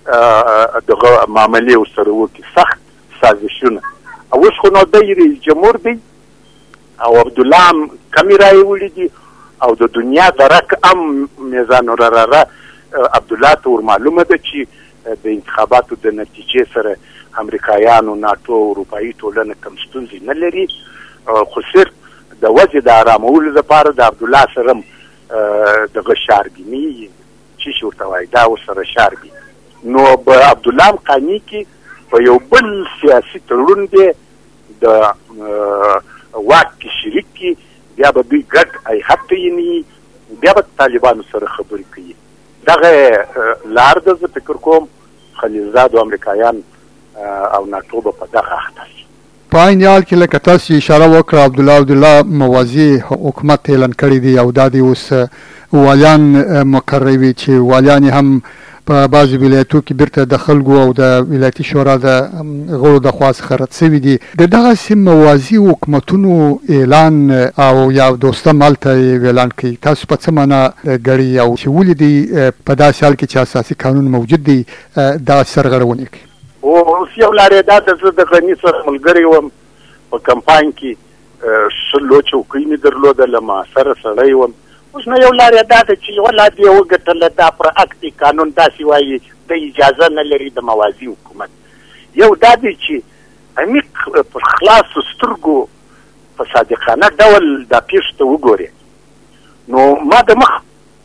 C: دغه معاملې ورسره وکړي، سخت سازشونه. اوس خو نو دی رئیس جمهور دی او عبدالله هم کمې رایې وړي دي او د دنیا درک هم میزان وراره عبدالله ته ورمعلومه ده چې د انتخاباتو د نتیجې سره امریکایانو ناټو اروپایي ټولنه کم ستونزې نه لري، خو صرف د وضع د ارامولو لپاره د عبدالله سره هم دغه شاربیني چې شي ورته وایي دا ورسره شاربي. نو په عبدالله هم قانع کې په یو بل سیاسي تړون دی د واک کې شریک کی، بیا به دوی ګډ هیئت تعینوي، بیا به طالبانو سره خبرې کوي. دغه لار ده زه فکر کوم خلیلزاد او امریکایان او ناټو به په دغه اخته شي.
A: په عین حال کې لکه تاسو اشاره وکړه عبدالله عبدالله موازي حکومت اعلان کړی دی او دا دی اوس والیان مقرروي چې والیان هم په بعضو ولایتو کې بیرته د خلکو او د ولایتي شورا د غړو د خوا څخه رد سوي دي. د دغسې موازي حکومتونو اعلان او یا دوستم هلته اعلان کوي، تاسو په څه معنا ګڼئ او چې ولې دوی په داسې حال کې چې اساسي قانون موجود دی دغسې سرغړونې کوي؟
C: اوس یو لارې دا ده، زه د غني سره ملګری وم په کمپاین کې شلو چوکۍ مې درلودله، ما سره سړی وم. اوس نو یو لارې دا ده چې یوه لا دې وګټله، دا پر اکت قانون داسې وایي د اجازه نه لري د موازي حکومت. یو دا دی چې عمیق پر خلاصو سترګو په صادقانه ډول دا پیښ ته وګورې. نو ما د مخ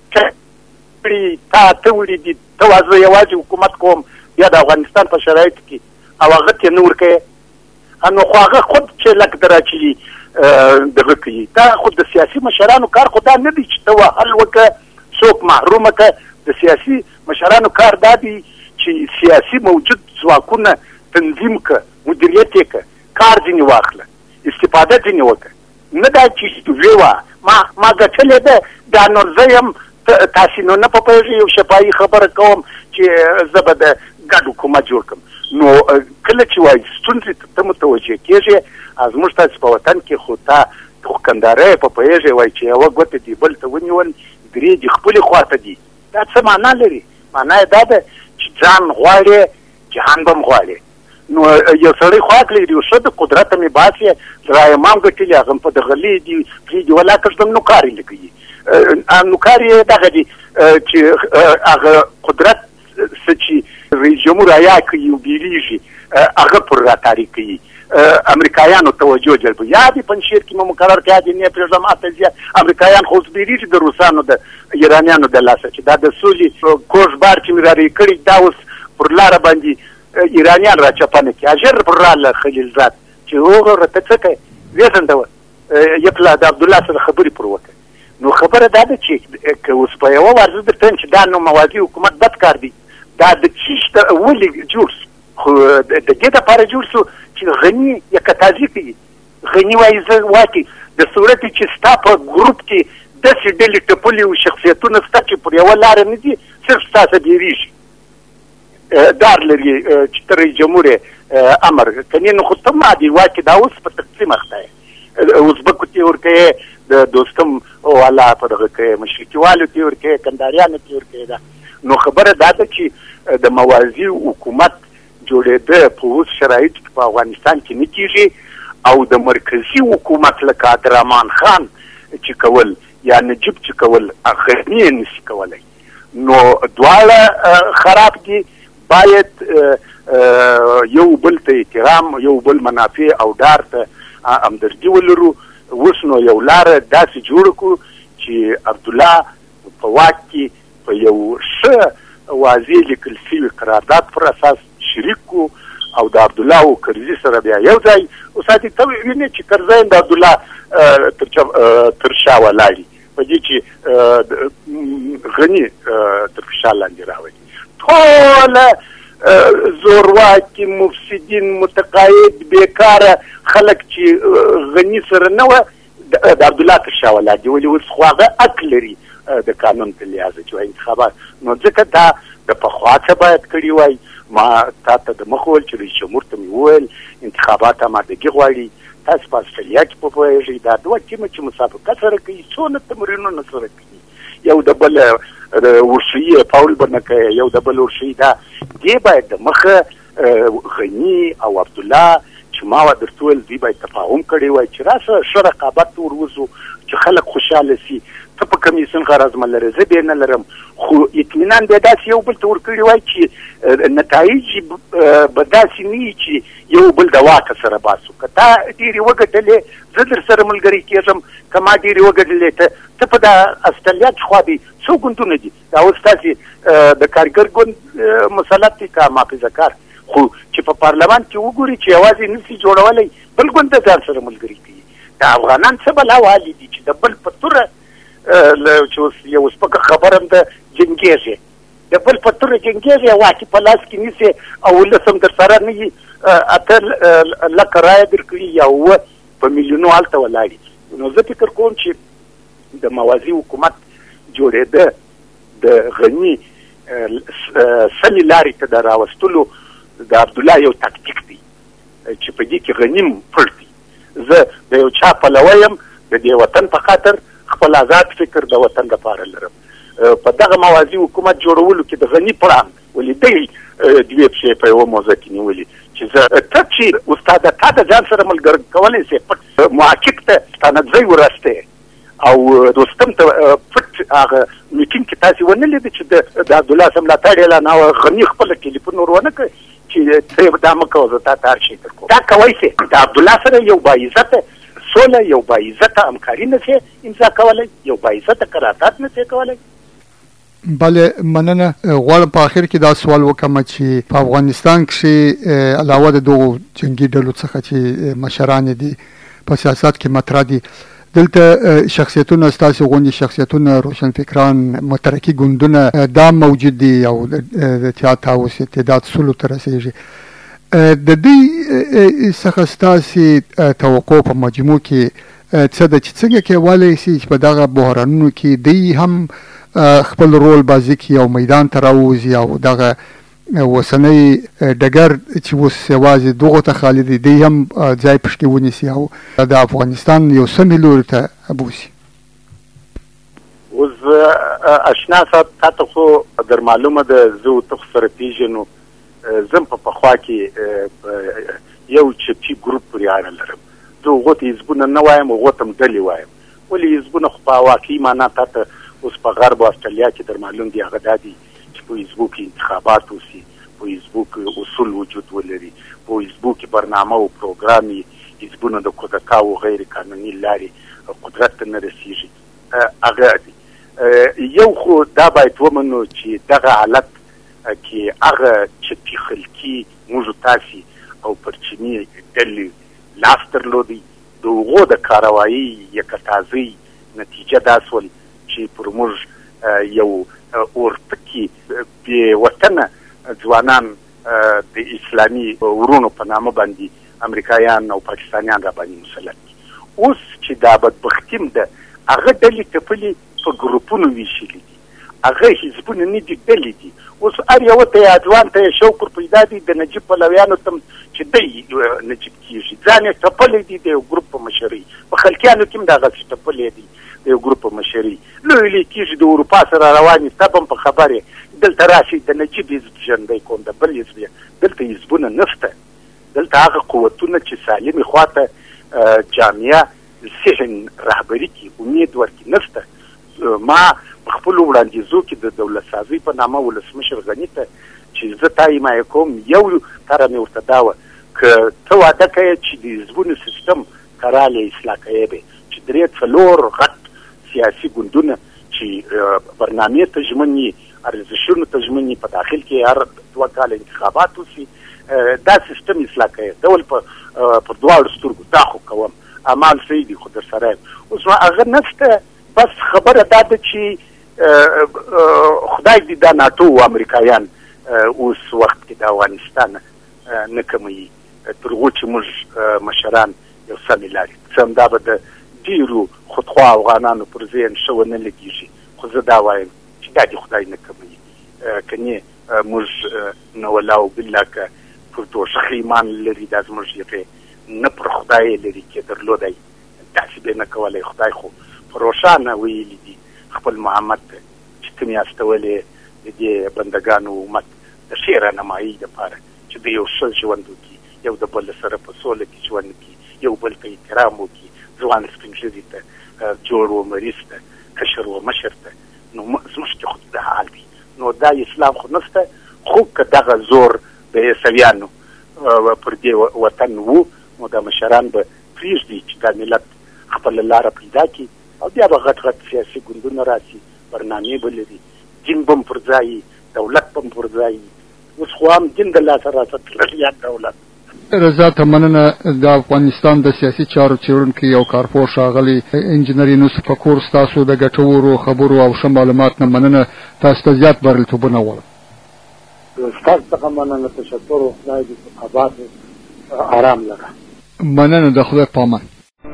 C: تا ته وړي دي، ته وا زه یوازې حکومت کوم یا د افغانستان په شرایطو کې او هغه ته نه ورکوې، نو خو هغه خود چې لک در اچوي دغه کوي. دا خو د سیاسي مشرانو کار خو دا نه دی چې ته وهل وکړه څوک محرومه کړه. د سیاسي مشرانو کار دا دی چې سیاسي موجود ځواکونه تنظیم کړه، مدیریت یې کړه، کار ځینې واخله، استفاده ځینې وکړه. نه دا چې ویې وه ما ما ګټلې ده، دا نور زه یم تاسې نو نه په پوهېږئ، یو شفاهي خبره کوم چې زه به د ګډ حکومت جوړ کړم. نو کله چې وایي ستونزې ته متوجه کېږې، زموږ تاسې په وطن کې خو تا ته خو کنداره په پوهېږئ وایي چې یوه ګوته دې بل ته ونیول، درې دې خپلې خواته دي. دا څه معنا لري؟ معنا یې دا ده چې ځان غواړې جهان به م غواړې. نو یو سړی خواک لري، یو ښه د قدرته مې باسې، رایه ما م ګټلي، هغه م په دغه لې دي پرېږدي ولا کړدم نو کار یې لګوي. نو کار یې دغه دي چې هغه قدرت څه چې رئیس جمهور حیا کوي او بیریږي هغه پر راتاري کوي. امریکایانو توجه جلبوي. یا دې پنجشیر کې مو مقرر کړی دی نه پرېږدم اته زیات امریکایان خو اوس بیریږي د روسانو د ایرانیانو د لاسه چې دا د سولې کوږ بار چې مې رارې کړي دا اوس پر لاره باندې ایرانیان را چپنه کړي. اژر پر راله خلیلزاد چې وروره ته څه کوې وېژندوه یپله د عبدالله سره خبرې پر وکړه. نو خبره دا ده چې که اوس په یوه وار زه درته یم چې دا نو موازي حکومت بد کار دی، دا د چیشته ولې جوړ سو؟ خو د دې دپاره جوړ سو چې غني یکتازي کوي. غني وایي زه واکې د صورت چې ستا په ګروپ کې داسې ډلې ټپلې او شخصیتونه شته چې پر یوه لاره نه دي، صرف ستا څه بیریږي دار لري چې ته رئیس جمهور امر کنې. نو خو ته ما دي واکې دا اوس په تقسیم اخته یې، ازبکو ته یې ورکوې، د دوستم والا په دغه کې مشرقي والو ته یې ورکوې، کنداریانو ته یې ورکوې. ده نو خبره دا ده چې د موازي حکومت جوړېده په اوس شرایطو کې په افغانستان کې نه کېږي، او د مرکزي حکومت لکه عبدالرحمن خان چې کول یا نجیب چې کول غني یې نشي کولی. نو دواړه خراب دي. باید یو بل ته احترام، یو بل منافع او ډار ته همدردي ولرو. اوس نو یو لاره داسې جوړه کړو چې عبدالله په واک کې په یو ښه واضح لیکل شوي قرارداد پر اساس شریک کړو او د عبدالله او کرزي سره بیا یو ځای وساتي. ته وینې چې کرزی د عبدالله تر شا ولاړي په دې چې غني تر فشار لاندې راولي. ټوله زورواکي مفسدین متقاعد بیکاره خلک چې غني سره نه وه د عبدالله تر شا ولاړ دي. ولې اوس خو هغه حق لري د قانون په لحاظه چې وایي انتخابات. نو ځکه دا د پخوا څه باید کړي وای. ما تا ته د مخ وویل چې رئیس جمهور ته مې وویل انتخابات آمادګي غواړي. تاسو په اسټرالیا کې په پوهېږئ دا دوه ټیمه چې مسابقه سره کوي څونه تمرینونه سره کوي، یو د بل ورشوي فاول به نه کوي، یو د بل ورشوي. دا دې باید د مخه غني او عبدالله چې ما وا درته وویل دوی باید تفاهم کړی وای چې راسه ښه رقابت ور وځو چې خلک خوشحاله سي. ته په کمیسیون غرض مه لرې، زه بې نه لرم، خو اطمینان بیا داسې یو بل ته ورکړي وای چې نتایج به داسې نه وي چې یو بل د واکه سره باسو. که تا ډېرې وګټلې زه در سره ملګری کېږم، که ما ډېرې وګټلې ته ته په دا اسټرالیا کې خوا دي څو ګوندونه دي. دا اوس تاسې د کارګر ګوند مسلط دی که محافظه کار خو چې په پارلمان کې وګوري چې یوازې نسي جوړولی بل ګوند د ځان سره ملګري کوي. د افغانان څه بلا والي دي چې د بل په توره چې اوس یو سپکه خبره هم ده جنګېږي، د بل په توره جنګېږي، واکې په لاس کې نیسي او ولس هم در سره نه وي، اته لکه رایه درکړي یا اووه په میلیونو هلته ولاړي. نو زه فکر کوم چې د موازي حکومت جوړېده د غني سمې لارې ته د راوستلو د عبدالله یو تاکتیک دی چې په دې کې غني پټ دی. زه د یو چا پلوی یم، د دې وطن په خاطر خپل آزاد فکر د وطن لپاره لرم. په دغه موازي حکومت جوړولو کې د غني پړان ولې دی دوې پښې په یوه موضوع کې نیولي چې زه ته چې استاده تا د ځان سره ملګري کولی سې پټ محقق ته ستانکزی ورستی او دوستم ته پټ هغه میټینګ کې تاسې ونه لیدې چې د عبدالله صاحب ملاتړ اعلان او غني خپله ټلیفون ور ونه کړ چې ته دا مه کوه، زه تا ته هر شی در کوم. دا کوی سې د عبدالله سره یو باعزته سوله، یو باعزته همکاري نه سې امضا کولی، یو باعزته قرارداد نه سې کولی.
A: بله مننه. غواړم په آخر کې دا سوال وکړم چې په افغانستان کې علاوه د دغو جنګي ډلو څخه چې مشران دي په سیاست کې مطرح دي، دلته شخصیتونه ستاسې غوندې شخصیتونه روشنفکران مترقي ګوندونه دا موجود دي او د تیاتر اوس تعداد سلو ته رسېږي. د دې څخه ستاسې توقع په مجموع کې څه ده چې څنګه کیدای شي چې په دغه بحرانونو کې دوی هم خپل رول بازی کړي او میدان ته راووځي او دغه اوسنی ډګر چې اوس یوازې دغو ته خالي دی دی هم ځای پشکې ونیسي او د افغانستان یو سمې لوري ته بوځي.
C: اوس اشنا صاحب تا ته خو در معلومه ده زه ورته خو سره پېژنو، زه په پخوا کې یو چپي ګروپ پورې اړه لرم. زه هغو ته حزبونه نه وایم، هغو ته هم ډلې وایم، ولې حزبونه خو په واقعي معنا تا ته اوس په غرب استرالیا کې در معلوم دي هغه دا دي چې په حزبو کې انتخابات وسي، په حزبو کې اصول وجود ولري، په حزبو کې برنامه او پروګرام یې حزبونه د کودتا او غیر قانوني لارې قدرت ته نه رسېږي. هغه دي یو خو دا باید ومنو چې دغه حالت کې هغه چپي خلکي موږ تاسې او پرچمي ډلې لاس درلودی، د هغو د کاروایي یکتازۍ نتیجه دا سول چې پر موږ یو اورپکي بې وطنه ځوانان د اسلامي ورونو په نامه باندې امریکایان او پاکستانیان را باندې مسلط دي. اوس چې دا بدبختیم ده هغه ډلې ټپلې په ګروپونو ویشلي دي، هغه حزبونه نه دي، ډلې دي. اوس هر یوه ته یې ځوان ته یې شوق ور پیدا دی د نجیب پلویانو ته چې دی نجیب کېږي، ځان یې ټپلی دي د یو ګروپ په مشرۍ. په خلکیانو کې هم دغسې ټپلی دي د یو ګروپ په مشرۍ. لوی لوی کېږي د اروپا سره روان دي، ته به هم په خبر یې دلته راشي د نجیب حزب ژوندی کوم، د بل حزب یې دلته حزبونه نشته. دلته هغه قوتونه چې سالمې خواته جامعه ذهن رهبري کړي امید ورکړي نشته. ما په خپلو وړاندیزو کې د دولت سازۍ په نامه ولسمشر غني ته چې زه تا حمایه کوم یو طرح مې ورته دا وه که ته واده کوې چې د حزبونو سیستم کرال یې اصلاح کوی به چې درې څلور غټ سیاسي ګوندونه چې برنامې ته ژمن وي، ارزښتونو ته ژمن وي، په داخل کې هر دوه کاله انتخابات وسي، دا سیستم اصلاح کوي. ډول په دواړو سترګو دا خو کوم، اعمال صحیح دي خو در سره یم. اوس هغه نشته، بس خبره دا ده چې خدای دې دا ناټو او امریکایان اوس وخت کې د افغانستان نه کموي تر هغو چې موږ مشران یو سمې لارې څه هم دا به د ډېرو خودخوا افغانانو پر ذهن ښه ونه لګېږي، خو زه دا وایم چې دا دې خدای نه کموي. که نه موږ نه والله بالله که پر دوزخ ایمان لري دا زموږ یقین نه پر خدای لري کې درلودی داسې به نه کولی. خدای خو په روښانه ویلي دي خپل محمد ته چې ته مې استولې د دې بندګانو امت د ښې رهنمایي دپاره چې د یو ښه ژوند وکړي، یو د بل سره په سوله کې ژوند وکړي، یو بل ته احترام وکړي، ځوان سپین ږیري ته جوړ و مریض ته کشر و مشر ته. نو زموږ کې خو دا حال دی. نو دا اسلام خو نشته، خو که دغه زور د عیسویانو پر دې وطن وو نو دا مشران به پرېږدي چې دا ملت خپله لاره پیدا کړي او بیا به غټ غټ سیاسي ګوندونه راسي، برنامې به لري، دین به هم پر ځای، دولت به هم پر ځای، اوس خو هم دین د لاسه راسه تللی یک دولت.
A: رضا ته مننه. د افغانستان د سیاسي چارو څېړونکي او کارپوه ښاغلی انجینر یونس فقور، ستاسو د ګټورو خبرو او ښه معلومات نه مننه. تاسو ته زیات بریالیتوبونه غواړم.
C: ستاسو څخه مننه، تشکر او خدای دې آباد آرام لره.
A: مننه، د خدای په امان.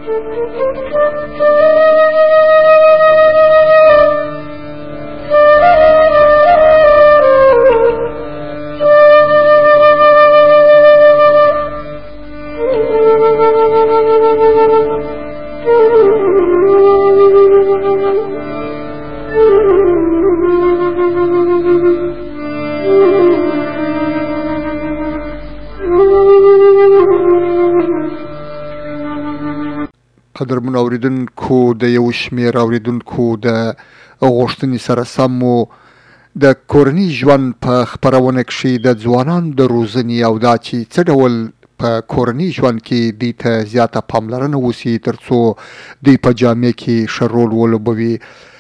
A: قدرمن اوریدونکو، د یو شمېر اوریدونکو د غوښتنې سره سم مو د کورني ژوند په خپرونه کښې د ځوانانو د روزنې او دا چې څه ډول په کورني ژوند کې دوی ته زیاته پاملرنه وسي تر څو دوی په جامع کې ښه رول ولوبوي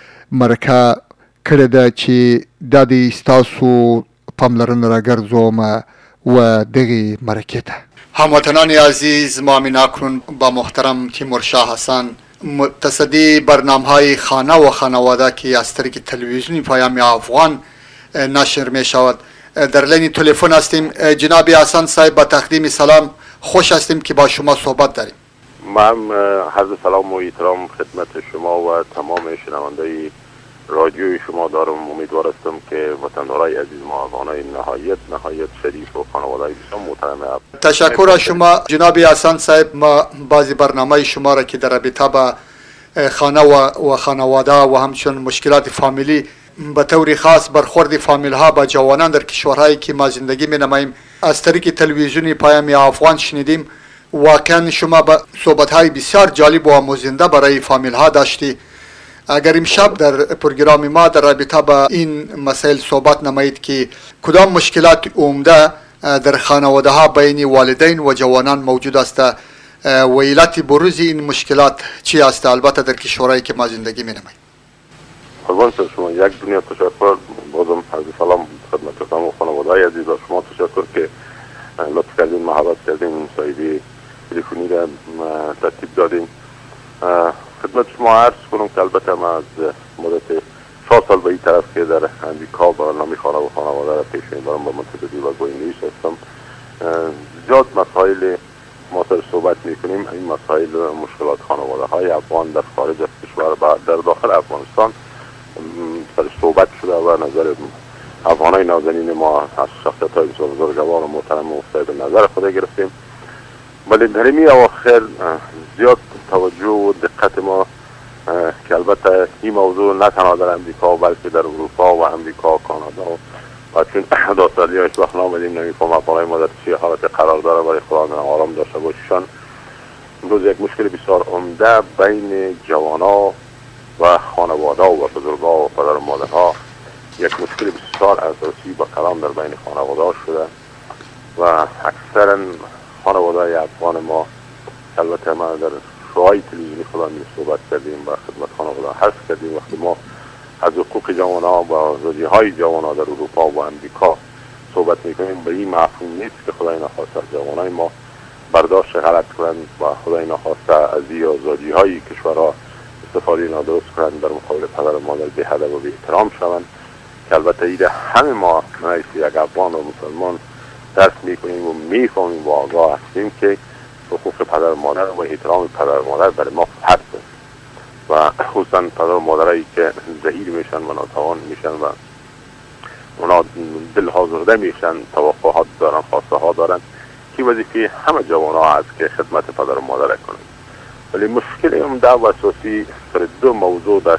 A: مرکه کړې ده چې دا د ستاسو پاملرنه راګرځومه و دغې مرکې ته. هموطنان عزیز، ما اکنون با محترم تیمورشاه حسن، متصدی برنامه‌های خانه و خانواده که از طریق تلویزیونی پیام افغان نشر می شود در لین تلفن هستیم. جناب حسن صاحب، با تقدیم سلام، خوش هستیم که با شما صحبت داریم.
D: من عرض سلام و احترام خدمت شما و تمام شنونده رادیوی شما دارم. امیدوار هستم که وطندارای عزیز ما افغانای نهایت نهایت شریف و خانواده‌ای بسیار محترم.
A: تشکر از شما جناب حسن صاحب. ما بعضی برنامه شما را که در رابطه با خانه و خانواده و همچنین مشکلات فامیلی به طور خاص برخورد فامیل ها با جوانان در کشورهایی که ما زندگی می نماییم از طریق تلویزیونی پیام افغان شنیدیم. واقعا شما با صحبت های بسیار جالب و آموزنده برای فامیل ها داشتی. اگر امشب در پروگرام ما در رابطه با این مسائل صحبت نمایید که کدام مشکلات عمده در خانواده ها بین والدین و جوانان موجود است و علت بروز این مشکلات چی است، البته در کشورهایی که ما زندگی می نماییم.
D: قربان شما، یک دنیا تشکر. بازم عرض سلام خدمت تمام خانواده‌های عزیز و شما تشکر که لطف کردین، محبت کردین، مصاحبه تلفنی را ترتیب دادین. خدمت شما عرض کنم که البته من از مدت چهار سال به این طرف که در امریکا برنامه خانه و خانواده را پیش میبرم با متدی و گوینویس هستم. زیاد مسائل ما سر صحبت میکنیم. این مسائل مشکلات خانواده های افغان در خارج از کشور و در داخل افغانستان سر صحبت شده و نظر افغانای نازنین ما از شخصیت های بسیار بزرگوار و محترم و صاحب نظر خود گرفتیم. ولی در این اواخر زیاد توجه و دقت ما که البته این موضوع نه تنها در امریکا بلکه در اروپا و امریکا و کانادا و چون دو سالی هایش وقت نامدیم نمیفهم افغانای ما در چه حالت قرار داره برای خدا آرام داشته باششان. امروز یک مشکل بسیار عمده بین جوانا و خانواده و بزرگا و پدر و مادرها، یک مشکل بسیار اساسی با کلام در بین خانواده شده و اکثرا خانواده افغان ما البته ما در شوهای تلویزیونی خدا می صحبت کردیم و خدمت خانواده حرف کردیم. وقتی ما از حقوق جوانا و زوجی های جوانا در اروپا و امریکا صحبت میکنیم به این مفهوم نیست که خدای نخواسته از جوانای ما برداشت غلط کنند و خدای نخواسته از یا زوجی های کشورها استفاده نادرست کنند در مقابل پدر و مادر بی ادب و بی احترام شوند که البته ایده همه ما نایست یک افغان و مسلمان درک میکنیم و میفهمیم و آگاه هستیم که حقوق پدر و مادر و احترام پدر و مادر برای ما فرض است و خصوصا پدر و مادرایی که ضعیف میشن و ناتوان میشن و اونا دل حاضرده میشن، توقعات دارن، خواسته ها دارن که وظیفه همه جوان ها هست که خدمت پدر و مادر کنند. ولی مشکل عمده و اساسی سر دو موضوع در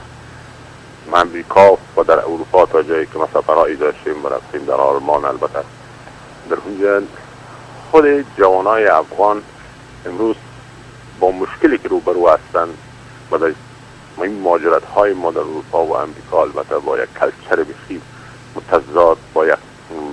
D: امریکا و در اروپا تا جایی که ما سفرهایی داشتیم و رفتیم در آلمان البته در اونجا خود جوانای افغان امروز با مشکلی که روبرو هستند و در این مهاجرت های ما در اروپا و امریکا البته با یک کلچر بسیار متضاد با یک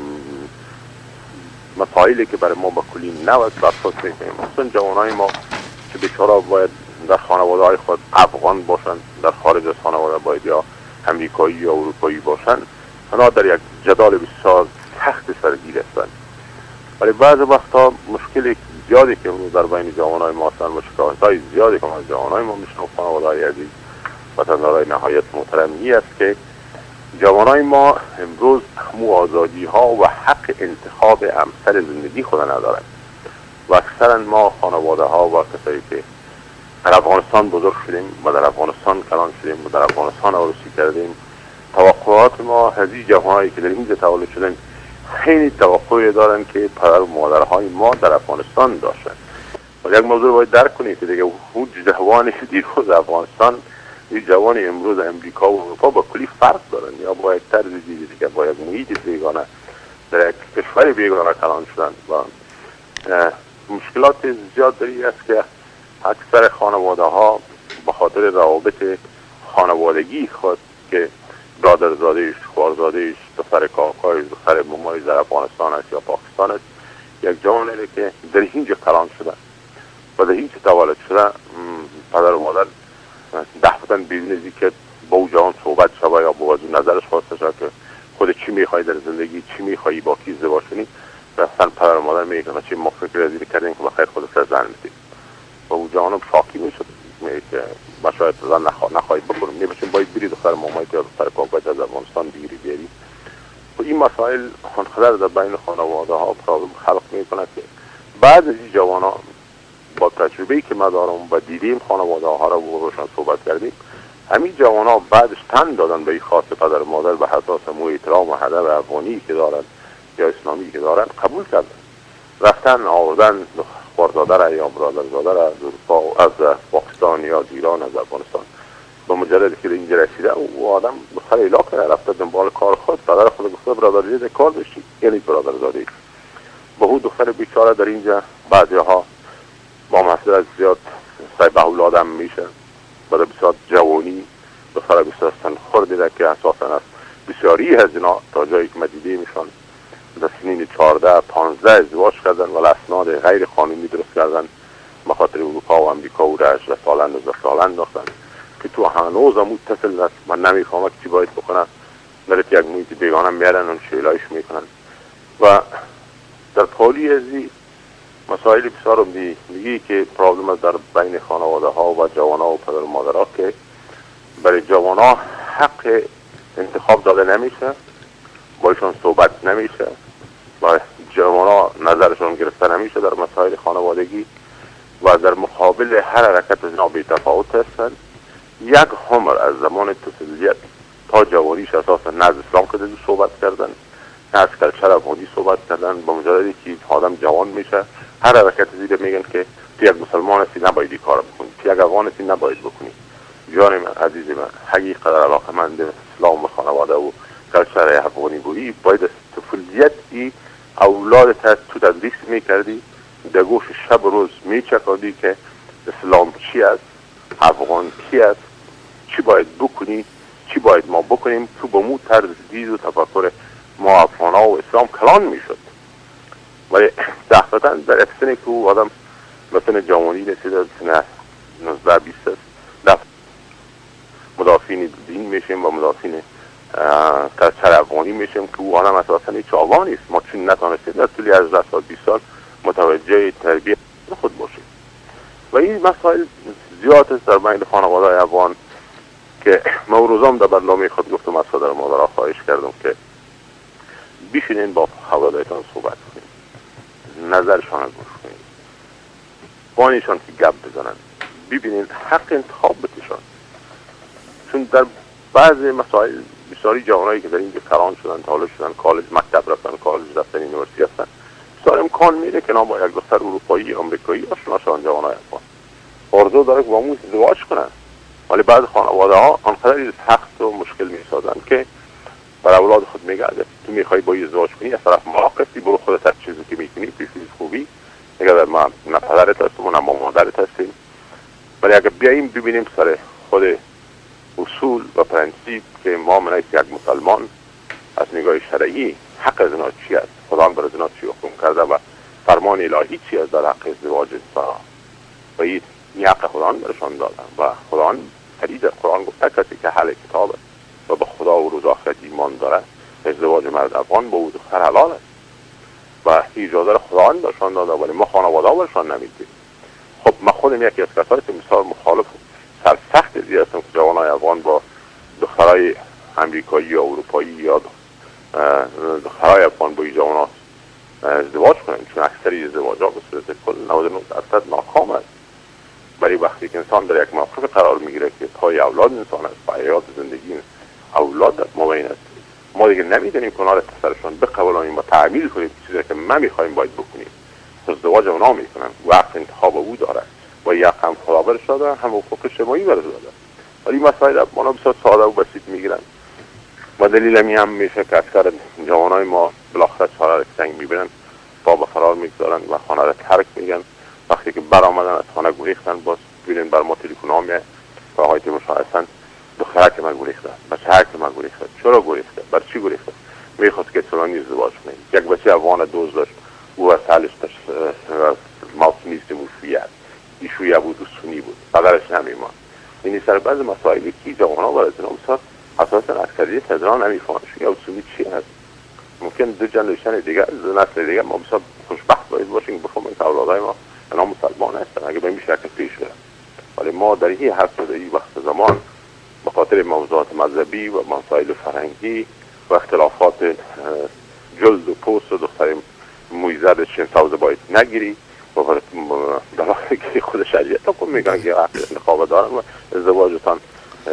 D: مسائلی که برای ما با کلی نو است برخورد میکنیم. مثلا جوانای ما که بیچاره باید در خانواده های خود افغان باشند، در خارج از خانواده باید یا امریکایی یا اروپایی باشند، اونا در یک جدال بسیار تخت سرگیر هستند. ولی بعض وقتا مشکلی زیادی که امروز در بین جوانای ما هستند و شکایت‌های زیادی که از جوانای ما میشنم خانواده‌های عزیز وطندارای نهایت محترم این است که جوانای ما امروز همو آزادی ها و حق انتخاب امثال زندگی خود ندارند و اکثرا ما خانواده ها و کسایی که در افغانستان بزرگ شدیم و در افغانستان کلان شدیم و در افغانستان عروسی کردیم، توقعات ما از این جوانایی که در اینجا تولد شدن خیلی توقعی دارن که پدر و مادرهای ما در افغانستان داشتن. ولی یک موضوع باید درک کنید که دیگه اون جوانی دیروز افغانستان این جوان امروز امریکا و اروپا با کلی فرق دارن، یا با یک طرز دیگه دیگه با یک محیط بیگانه در یک کشور بیگانه کلان شدن و مشکلات زیاد داری است که اکثر خانواده ها به خاطر روابط خانوادگی خود که برادرزادهش، خوارزادهش، دختر کاکایش، دختر مامایش در افغانستان است یا پاکستان است، یک جوانی که در اینجا کلان شده و در اینجا تولد شده، پدر و مادر دفتن بیدونیزی که با او جوان صحبت شده یا با وضع نظرش خواسته شده که خود چی میخوایی در زندگی، چی میخوایی با کی ازدواج کنی، رفتن پدر و مادر میگه که ما فکر از این کردیم که بخیر خود سر زن میدیم و او جوانم شاکی میشد میگه که ما شاید زن نخواهید بکنم نمیشیم باید بری دختر مامایت یا دختر کاکایت از افغانستان بگیری بیاری. و این مسائل خانخدر در بین خانواده ها پرابلم خلق میکنه که بعد از این جوان ها با تجربه‌ای که ما دارم و دیدیم خانواده ها را با روشن صحبت کردیم، همین جوان ها بعدش تن دادن به این خواست پدر و مادر به اساس مو احترام و هدف افغانی که دارن یا اسلامی که دارن قبول کردن، رفتن آوردن خوارزاده را یا برادرزاده را از اروپا، از پاکستان یا ایران، از افغانستان. با مجرد که اینجا رسیده او آدم بخیر ایلا کرده رفته دنبال کار خود، پدر خود گفته برادرزاده کار داشتی یعنی برادرزاده با او دختر بیچاره در اینجا بعضی ها با مسئله زیاد صاحب اولاد هم میشه بعد بسیار جوانی دختر بسیار سنخور دیده که اساسا است بسیاری از اینا تا جایی که مدیده میشن در سنین چهارده پانزده ازدواج کردن و اسناد غیر قانونی درست کردن به خاطر اروپا و امریکا و رشت و سالند و سالند داشتن که تو هنوز هم متصل است. من نمیفهمم که چی باید بکنن، در یک محیط بیگانه میارن و شیلایش میکنن و در پالی از این مسائل بسیار می میگی که پرابلم در بین خانواده ها و جوان ها و پدر و مادر ها که برای جوان ها حق انتخاب داده نمیشه، بایشون صحبت نمیشه و جوان ها نظرشون گرفته نمیشه در مسائل خانوادگی و در مقابل هر حرکت از اینا بی تفاوت هستن. یک عمر از زمان طفولیت تا جوانیش اساسا نه از اسلام که صحبت کردن نه از کلچر افغانی صحبت کردن. با مجردی که آدم جوان میشه هر حرکت زیده میگن که تو یک مسلمان هستی نباید این کار بکنی، تو یک افغان هستی نباید بکنی. جان من عزیز من حقیقی قدر علاقه مند اسلام و خانواده و کلچر افغانی بودی باید از طفولیت ای اولادت تو تدریس میکردی، در گوش شب روز میچکادی که اسلام چی است، افغان کی است، چی باید بکنی، چی باید ما بکنیم. تو با مو طرز دید و تفکر ما افغان ها و اسلام کلان میشد. ولی دفعتا در اکسنی که او آدم مثل جوانی رسیده سنه نوزده بیست است دفع مدافعین دین میشیم و مدافعین کلچر افغانی میشیم که او آدم اساسا هیچ افغانی است. ما چون نتانستیم در طولی از ده سال بیست سال متوجه تربیت خود باشیم و این مسائل زیاد است در بین خانواده افغان که ما روزام در برنامه خود گفتم از پدر مادرها خواهش کردم که بشینین با خانواده‌تان صحبت کنین، نظرشان گوش کنین، با ایشان که گپ بزنن، ببینین حق انتخاب بتشان. چون در بعضی مسائل بسیاری جوانایی که در اینجا کلان شدن، تولد شدن، کالج مکتب رفتن، کالج رفتن، یونیورسیتی رفتن، بسیار امکان میره که با یک دختر اروپایی آمریکایی آشنا شدن. جوانای افغان آرزو داره که با امو ازدواج کنن، ولی بعض خانواده ها آنقدر سخت و مشکل میسازن که بر اولاد خود میگه تو میخوای با ازدواج کنی از طرف مراقبی برو خودت هر چیزی که میکنی پیش خوبی اگر ما نه پدرت هستیم و نه مادرت هستیم. ولی اگر بیاییم ببینیم سر خود اصول و پرنسیپ که ما منعی یک مسلمان از نگاه شرعی حق از اینا چی است، خدا بر از اینا چی حکم کرده و فرمان الهی چی است در حق ازدواج انسان و این حق خدا برشان داده و خدا حدیث قرآن گفته کسی که اهل کتاب و به خدا و روز آخرت ایمان داره ازدواج مرد افغان با او دختر حلال است و اجازه را خداوند برشان داده، ولی ما خانواده برشان نمیدیم. خب من خودم یکی از کسانی که مثال مخالف سرسخت دیگه هستم که جوانای افغان با دخترای امریکایی یا اروپایی یا دخترای افغان با این جوانات ازدواج کنن، چون اکثری ازدواجات به صورت کل نود و نه درصد ناکام است. ولی وقتی که انسان در یک موقف قرار میگیره که پای اولاد انسان است، پای حیات زندگی اولاد در مابین است، ما دیگه نمیدونیم که اونا را پسرشان بقبولانیم و تعمیل کنیم چیزی که ما میخوایم باید بکنیم. ازدواج اونا میکنن، وقت انتخاب او داره و یک هم خداور شده هم حقوق اجتماعی برش داده. ولی مسائل ما بسیار ساده و بسیط میگیرن و دلیل همی هم میشه که اکثر جوانای ما بالاخره چهار را سنگ میبینن، با به فرار میگذارن و خانه را ترک میگن. وقتی که برآمدن از خانه گریختن، باز ببینن بر ما تلفن میاد و آقای تیمورشاه هستن دختره که من گریخته، بچه‌ها که من گریخته، چرا گریخته، بر چی گریخته؟ میخواست که فلانی ازدواج کنه. یک بچه افغان دوز داشت، او از سالش موسمیست موشویه ایشویه بود و سنی بود، پدرش نمیمان. این سر بعض مسائلی که جوانها برای جناب اساسا اکثریت تهران نمیفهمن یا سنی چی هست. ممکن دو جنریشن دیگه دو نسل دیگه ما بسیار خوشبخت باید باشیم بفهمیم که اولادای ما اینا مسلمان هستن اگه به این شکل پیش برن. ولی ما در این حد در این وقت زمان به خاطر موضوعات مذهبی و مسائل فرهنگی و اختلافات جلد و پوست و دختر مویزد چند سوزه باید نگیری و در واقع که خود شریعت هم میگن که انتخاب دارن و ازدواجتان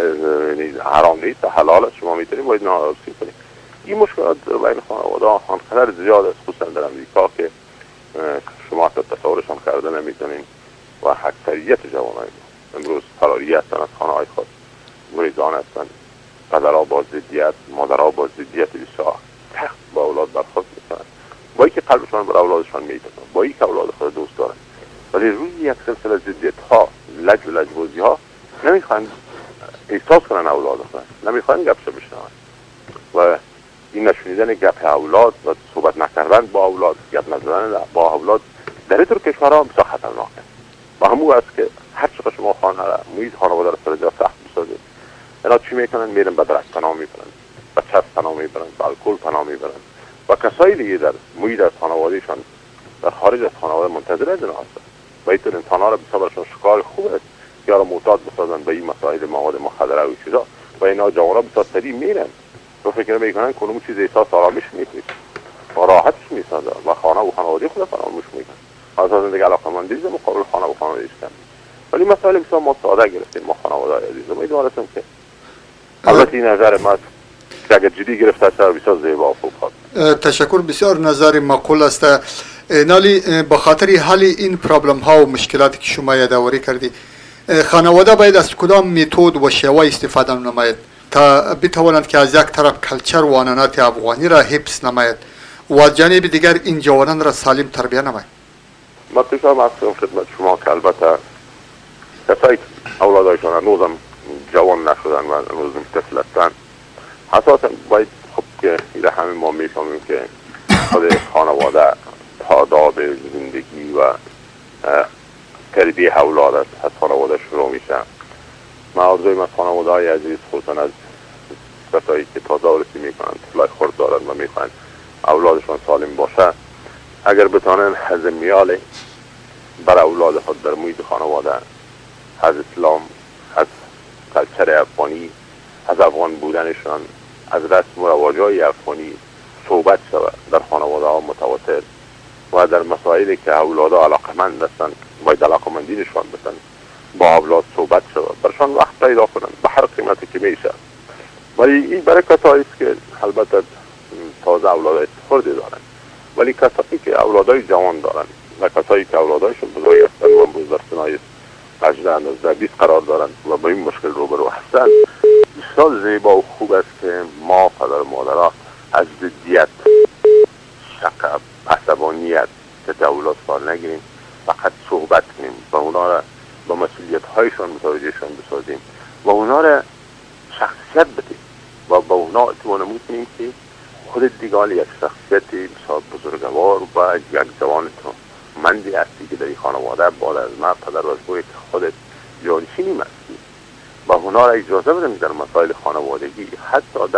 D: حرام نیست حلال است، شما میتونید باید نارسی کنید. این مشکلات بین خانواده آنقدر زیاد است، خصوصا در امریکا که شما تا تصورشان کرده نمیتونین و اکثریت جوانای امروز فراری هستن از خانه های خود، گریزان هستن، پدرها با ضدیت، مادرها با ضدیت بسیار سخت با اولاد برخورد میکنن، با اینکه قلبشان بر اولادشان میتونن، با اینکه اولاد خود دوست دارن، ولی روی یک سلسله ضدیت ها، لج و لجبازی ها نمیخوان احساس کنن اولاد خود، نمیخوان گپشپ بشنون و این نشونیدن گپ اولاد و صحبت نکردن با اولاد، گپ نزدن با اولاد در این کشورها بسیار خطرناکه. و همون است که هر چقدر شما خانه را محیط خانواده را سر جا سخت بسازید، اینا چی میکنن؟ میرن به درک پناه میبرن، به چسب پناه میبرن، به الکل پناه میبرن و کسایی دیگه در محیط از خانوادهشان در خارج از خانواده منتظر از اینا هستن و اینطور انسانها را بسیار برشان شکار خوب است که را معتاد بسازن به این مسائل مواد مخدره و چیزا و اینا جوانها بسیار سریع میرن و فکر میکنن که اون چیز احساس آرامش میکنه و راحتش میسازه و خانه و خانواده خود فراموش میکنن. اساسا دیگه علاقه‌مندی در مقابل خانه و خانواده است. ولی مسائل بسیار ما ساده گرفتیم ما خانواده عزیز. امیدوارم که البته این نظر ما اگر جدی گرفته شد بسیار زیبا و خوب است.
A: تشکر، بسیار نظر معقول است. نالی به خاطر حل این پرابلم ها و مشکلاتی که شما یادآوری کردی، خانواده باید از کدام متد و شیوه استفاده نماید تا بتواند که از یک طرف کلچر و عنعنات افغانی را حفظ نماید و از جانب دیگر این جوانان را سالم تربیت نماید؟
D: ما تکرار مفتون خدمت شما که البته کسایی اولادایشان هنوزم جوان نشدن و هنوزم طفل هستن، اساسا باید خب که ایره همه ما میفهمیم که خود خانواده آداب زندگی و تربیه اولاد است، از خانواده شروع میشه. ما آرزویم از خانواده های عزیز خصوصا از کسایی که تازه ورسی میکنن طفلای خرد دارن و میخوان اولادشان سالم باشه، اگر بتانن از میاله بر اولاد خود در محیط خانواده از اسلام، از کلچر افغانی، از افغان بودنشان، از رسم و رواجهای افغانی صحبت شود در خانواده ها متواتر و در مسائلی که اولادها علاقمند هستند باید علاقمندی نشان بدن، با اولاد صحبت شود، برشان وقت پیدا کنن به هر قیمتی که میشه. ولی این برای کسایی است که البته تازه اولادای خردی دارن، ولی کسایی که اولادای جوان دارن و کسایی که اولادایشون بزرگ هستن و امروز در سنای هجده نوزده بیست قرار دارن و با این مشکل روبرو هستن، بسیار زیبا و خوب است که ما پدر مادرها از ضدیت، شک، عصبانیت که اولاد کار نگیریم، فقط صحبت کنیم و اونا را با مسئولیت هایشان متوجهشان بسازیم و اونا را شخصیت بدیم و با اونا اتوانه میکنیم که خود دیگال یک شخصیت بسیار بزرگوار و یک جوان تو مندی هستی که در این خانواده بعد از من پدر و از گوی که خودت جانشینی هستی و اونا را اجازه بدیم در مسائل خانوادگی حتی در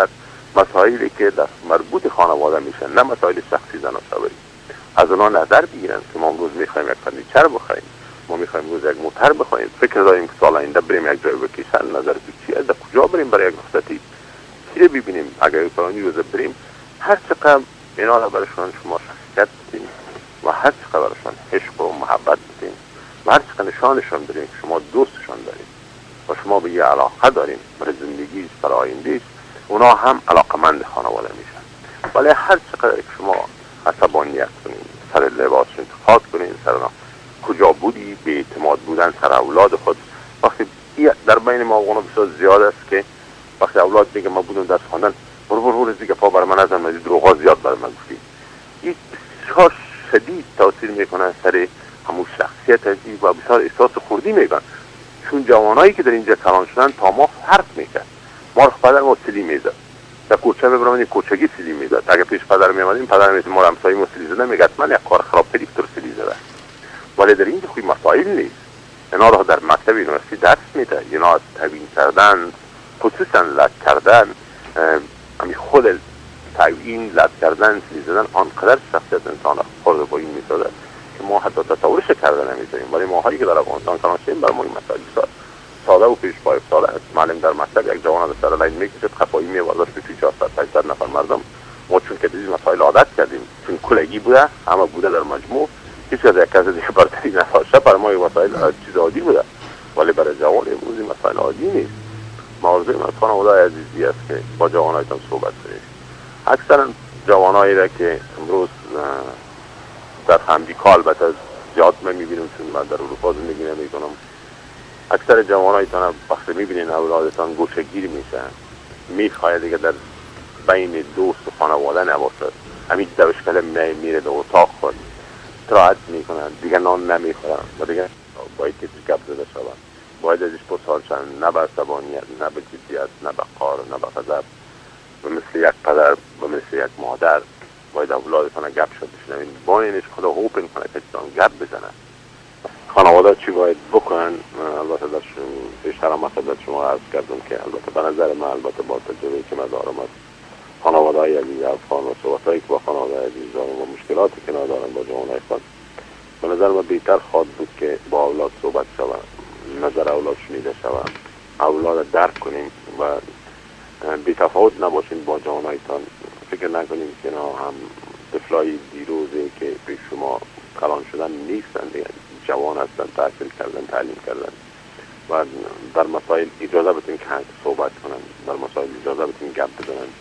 D: مسائلی که در مربوط خانواده میشن، نه مسائل شخصی زن و شوهری. از اونا نظر بگیرن که ما امروز میخوایم یک فرنیچر بخریم، ما میخوایم امروز یک موتر بخریم، فکر داریم که سال آینده بریم یک جای وکیشن، نظر تو چیه، از کجا بریم برای یک رخصتی، چی ببینیم، اگر فلانی روز بریم، هر چقدر اینا را برشون شما شخصیت بدین و هر چقدر برشون عشق و محبت بدین و هر چقدر نشانشون بدین که شما دوستشون دارین و شما به یه علاقه دارین برای زندگی برای آینده، اونا هم علاقمند خانواده میشن. ولی هر چقدر شما عصبانیت کنین، سر لباس انتخاب کنین، سر کجا بودی، به اعتماد بودن سر اولاد خود، وقتی در بین ما اونا بسیار زیاد است که وقتی اولاد میگه ما بودم درس خواندن، برو برو برو دیگه پا بر من نزن، من دروغا زیاد بر من گفتی، این بسیار شدید تاثیر میکنه سر همون شخصیت عجیب و بسیار احساس خوردی میگن. چون جوانایی که در اینجا کلان شدن تا ما فرق میکرد، ما رو پدر ما سلی میزد، در کوچه ببرم این کوچگی سلی میزد، اگه پیش پدر میامدیم پدر میگه ما همسایه ما سلی زده، میگه من یک کار خراب کردی تو سلی زده. ولی در اینجا خوی مسائل نیست، اینا رو در مکتب یونیورسیتی درس میده، اینا تبیین کردن، خصوصا لط کردن، همین خود تعیین لط کردن سلی زدن آنقدر شخصیت انسان خورد با این میساده که ما حتی تصورش کرده نمیتونیم. ولی ما هایی که در افغانستان کلان شدیم برای ما این مسائل ساده و پیش پای افتاده است. معلم در مکتب یک جوان از سر لاین میکشد، خفایی میورداش به توی چهارصد پانصد نفر مردم. ما چون که دیدیم مسائل عادت کردیم، چون کلگی بوده، همه بوده در مجموع، کسی از یک کس دیگه برتری نداشته، برای ما این مسائل چیز عادی بوده. ولی برای جوان امروز این مسائل عادی نیست. موضوع من خانواده عزیزی است که با جوانایتان صحبت کنید. اکثرا جوانایی را که امروز در امریکا البته زیاد من میبینم، چون من در اروپا زندگی نمیکنم، اکثر جوانایتان وقتی میبینین اولادتان گوشه‌گیر میشن، میخواد دیگه در بین دوست و خانواده نباشد، همین دوشکله می میره در اتاق خود استراحت میکنن، دیگه نان نمیخورن و دیگه باید کسی گپ زده شود، باید ازش پرسان شن، نه به عصبانیت، نه به جدیت، نه به قهر، نه به غضب، و مثل یک پدر و مثل یک مادر باید اولادتان گپ شد بشنوین، با اینش خدا اوپن کنه که چیزان گپ بزنن. خانواده چی باید بکنن؟ البته در پیشتر هم خدمت شما عرض کردم که البته به نظر من، البته با تجربه‌ای که من دارم از خانواده‌های عزیز افغان و صحبت‌هایی که با خانواده عزیز دارم و مشکلاتی که ندارم با جوانای خود، به نظر من بهتر خواهد بود که با اولاد صحبت شود، نظر اولاد شنیده شود، اولاد درک کنیم و بی‌تفاوت نباشیم با جوانایتان. فکر نکنیم که نه هم طفلای دیروزی که به شما کلان شدن نیستن، دیگه جوان هستن، تحصیل کردن، تعلیم کردن و در مسائل اجازه بدین که صحبت کنن، در مسائل اجازه بدین گپ بزنن،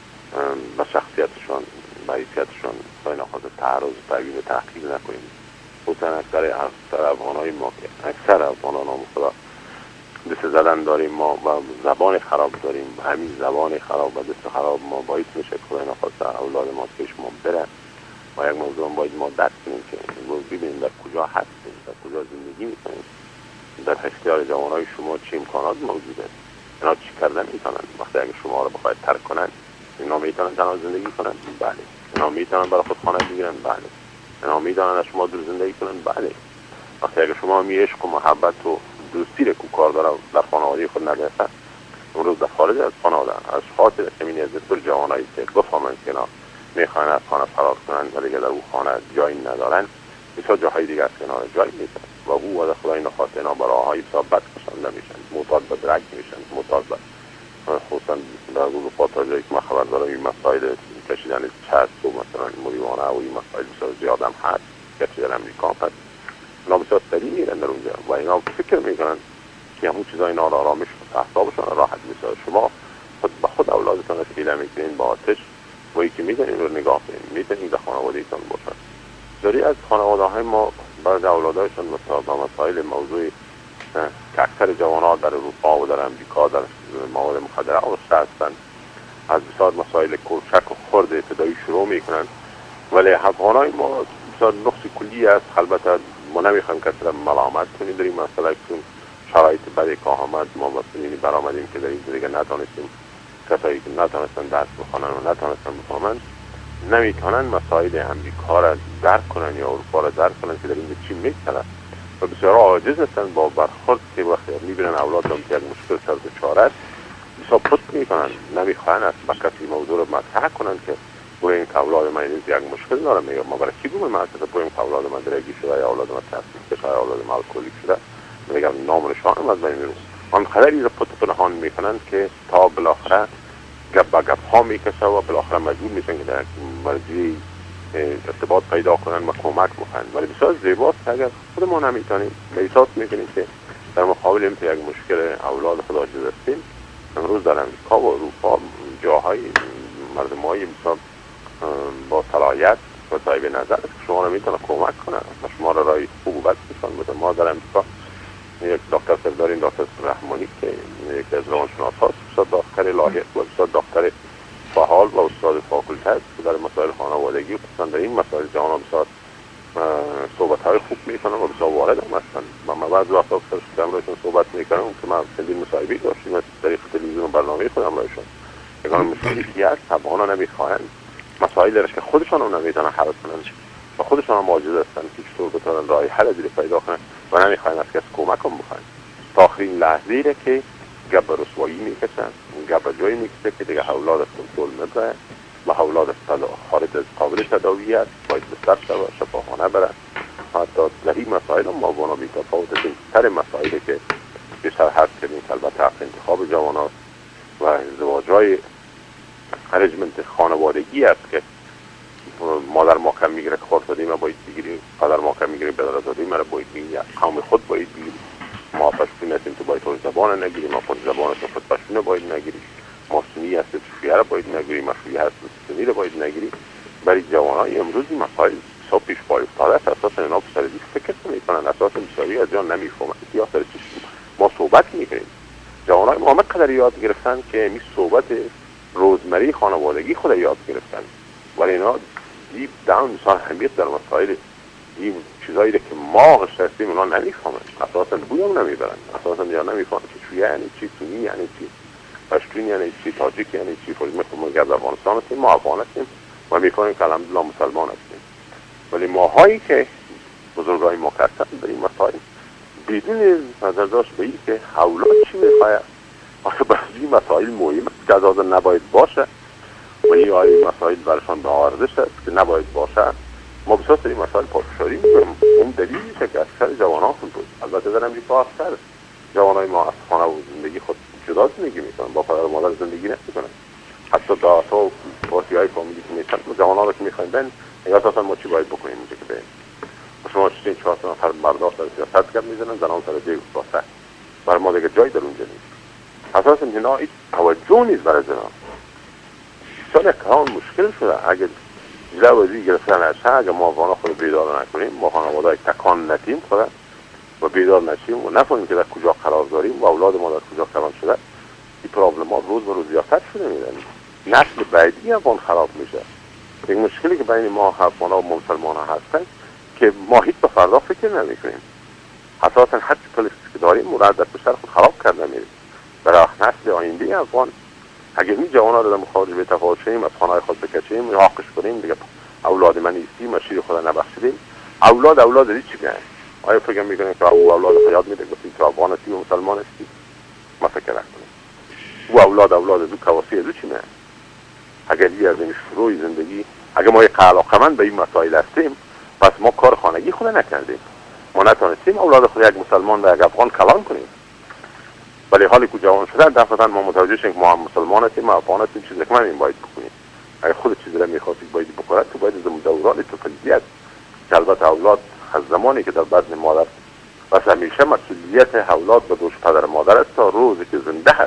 D: به شخصیتشون، به حیثیتشون سای نخواست تعرض و تعیین و تحقیق نکنیم. خصوصا اکثر اکثر افغانهای ما که اکثر افغانان هم خدا دست زدن داریم ما و زبان خراب داریم، همین زبان خراب و دست خراب ما باید میشه که نخواست اولاد ما پیش ما بره و یک موضوع باید ما درک کنیم که ببینیم در کجا هستیم، در کجا زندگی میکنیم، در اختیار جوانای شما چه امکانات موجود است، اینا چی کردن میتونن. وقتی اگه شما رو بخواید ترک کنن، اینا میتونن تنها زندگی کنن؟ بله. اینا میتونن برای خود خانه بگیرن؟ بله. اینا میتونن از شما دور زندگی کنن؟ بله. وقتی اگه شما می عشق و محبت و دوستی رو کار داره در خانواده خود نداشته، امروز در خارج از خانواده از خاطر همین از دور جوانایی که بفهمن که اینا میخوان از خانه فرار کنن و دیگه در اون خانه جایی ندارن، بسیار جاهای دیگه از کنار جایی میتن و او و در خدای نخواسته اینا برای آهای بسیار بد کشنده میشن، معتاد به درک میشن، معتاد به خصوصا در اروپا تا جایی که من خبر دارم این مسائل کشیدن چسب و مثلا مریوانه و این مسائل بسیار زیاد هم هست که در امریکا هست. اینا بسیار سریع میرن در اونجا و اینا فکر میکنن که همون چیزا اینا را آرامش و اعصابشون راحت میسازه. شما خود به خود اولادتان اسئله میکنین با آتش و یکی میدونین رو نگاه کنین، میدونین در خانواده ایتان باشن. داری از خانواده های ما بعد اولادایشون مثلا مسائل موضوعی که اکثر جوانات در اروپا و در امریکا در مواد مخدره آوسته هستن، از بسیار مسائل کوچک و خرد ابتدایی شروع میکنن. ولی افغانای ما بسیار نقص کلی است. البته ما نمیخوایم کسی را ملامت کنیم در این مسئله، چون شرایط بدی که آمد ما مسئولینی برآمدیم که در این دیگه نتونستیم، کسایی که نتونستن درس بخونن و نتونستن بفهمن نمیتونن مسائل امریکا را درک کنن یا اروپا را درک کنن که در این چی میگذره و بسیار عاجز هستن با برخورد که وقتی میبینن اولادم که یک مشکل سر دچار است حساب پت میکنن، نمیخواین از کسی موضوع رو مطرح کنن که بگوین که اولاد من یک مشکل داره. میگم ما برای کی بگویم مثلا بگویم که اولاد من درگیر شده یا اولاد من تصدیق بشه یا اولاد من الکلی شده. میگم نام نشان از بین میره. آن خبری رو پت پنهان میکنن که تا بالاخره گپ با گپ ها میکشه و بالاخره مجبور میشن که در مرجعی ارتباط پیدا کنن و کمک بکنن. ولی بسیار زیباست که اگر خود ما نمیتونیم احساس میکنیم که در مقابل این یک مشکل اولاد خود عاجز هستیم. امروز در امریکا و اروپا جاهای مردمای بسیار با صلاحیت و صاحب نظر که شما رو میتونه کمک کنن و شما را رای خوبت میشن بده. ما در امریکا یک دکتر صاحب داریم، دکتر رحمانی که یک از روانشناس هاست، بسیار دکتر لاحق و بسیار دکتر فعال و استاد فاکولته است که در مسائل خانوادگی و خصوصا در این مسائل جوانان بسیار صحبت های خوب میکنن و بسیار وارد هم هستن. من بعضی وقتا اکثر شدم رایشون صحبت میکنم که من چندین مصاحبه داشتیم از طریق تلویزیون و برنامه خودم رایشون یکان مشکلی که هست طبعا نمیخواهن مسائل درش که خودشان هم نمیتونن حل کنن و خودشان هم عاجز هستن که چطور بتونن راه حل دیگه پیدا کنن و نمیخواهن از کس کمک هم بخواهن تا آخرین لحظه‌ای را که گپ به رسوایی میکشن، گپ به جایی میکشه که دیگه اولاد از کنترل نبره و اولاد از خارج از قابل تداوی است، باید به سر شود شفاخانه بره. حتی در این مسائل هم ما بانا بی تفاوت از این تر مسائلی که بیشتر حرف کردیم که البته حق انتخاب جوان هاست و ازدواج های ارنجمنت خانوادگی است که مادر ما کم میگیره که خورسادی ما باید بگیریم، پدر ما کم میگیره بدرزادی ما را باید بگیریم، قوم خود باید بگیریم. ما پشتون هستیم تو باید خود زبان نگیریم، ما خود زبان خود پشتون باید نگیریم، ما سنی هستیم شیعه را باید نگیریم، ما شیعه هستیم سنی را باید نگیریم. برای جوانای امروزی مسائل سو پیش پای افتاده است. اساسا اینا بسر دیگه فکر نمیکنن، اساسا مساوی از جان نمیفهمن یا سر چیز ما صحبت میکنیم. جوانای ما مقدر یاد گرفتن که می صحبت روزمره خانوادگی خود یاد گرفتن، ولی اینا دیپ داون مثلا همیت در مسائل این چیزایی که ما هستیم اونا نمیفهمن، اساسا بویم نمیبرن، اساسا یا نمیفهمن که چی یعنی چی، سنی یعنی چی، پشتون یعنی چی، تاجیک یعنی چی. فرض میکنم ما از افغانستان هستیم، ما افغان هستیم و میکنیم که الحمدلله مسلمان هستیم، ولی ماهایی که بزرگای ما کردن در این مسائل بدون نظر داشت به این که اولاد چی میخواه، آیا بعضی مسائل مهم است که از آن نباید باشه ولی آیا مسائل برشان به ارزش است که نباید باشه. ما بسیار سری مسائل پافشاری میکنیم. اون دلیلیه که اکثر جوانان خود بود، البته در امریکا اکثر جوانای ما از خانه و زندگی خود جدا زندگی میکنن، با پدر و مادر زندگی نمیکنن. حتی داتا و پارتی های فامیلی که میشن جوانان رو که میخوایم بین یا اساسا ما چی باید بکنیم اونجا که بین شما چین چهار تا نفر مرداش در سیاست گپ میزنن، زنان سر دیگ واسه برای ما دیگه جای در اونجا نیست. اساسا اینا هیچ توجه نیست برای زنان. چون کلان مشکل شده. اگر جلوی گرفتن از اگه ما وانا خود بیدار نکنیم، ما خانواده‌ای تکان ندیم خود و بیدار نشیم و نفهمیم که در کجا قرار داریم و اولاد ما در کجا قرار شده، این پرابلم‌ها روز به روز زیادتر شده میرن. نسل بعدی افغان خراب میشه. یک مشکلی که بین ما افغان‌ها و مسلمان‌ها هست که ما هیچ به فردا فکر نمی‌کنیم. اساساً هر چی پلیسی که داریم مراد در کشور خود خراب کرده میره. برای نسل آینده افغان اگر می جوانا رو در مخارج به تفاوت شیم، از خانه خود بکشیم، راقش کنیم، دیگه اولاد من نیستیم، شیر خدا نبخشیدیم، اولاد اولاد دی چی میگن؟ آیا فکر میکنیم که او اولاد خیاد میده گفتیم که افغان هستی و مسلمان هستی؟ ما فکر نکنیم. او اولاد اولاد دو کواسی دو چی میگن؟ اگر یه از این شروع زندگی، اگر ما یک علاقمند به این مسائل هستیم، پس ما کار خانگی خود نکردیم. ما نتونستیم اولاد خود یک مسلمان و یک افغان کلان کنیم. ولی حالی که جوان شده دفعتاً ما متوجه شدیم که ما هم مسلمان هستیم، ما افغان هستیم، چیزی که من این باید بکنیم. اگر خود چیزی را میخواستید باید بکنید، تو باید از دوران تو فلزیت که البته اولاد از زمانی که در بدن مادر و همیشه مسئولیت اولاد به دوش پدر مادر است تا روزی که زنده هست.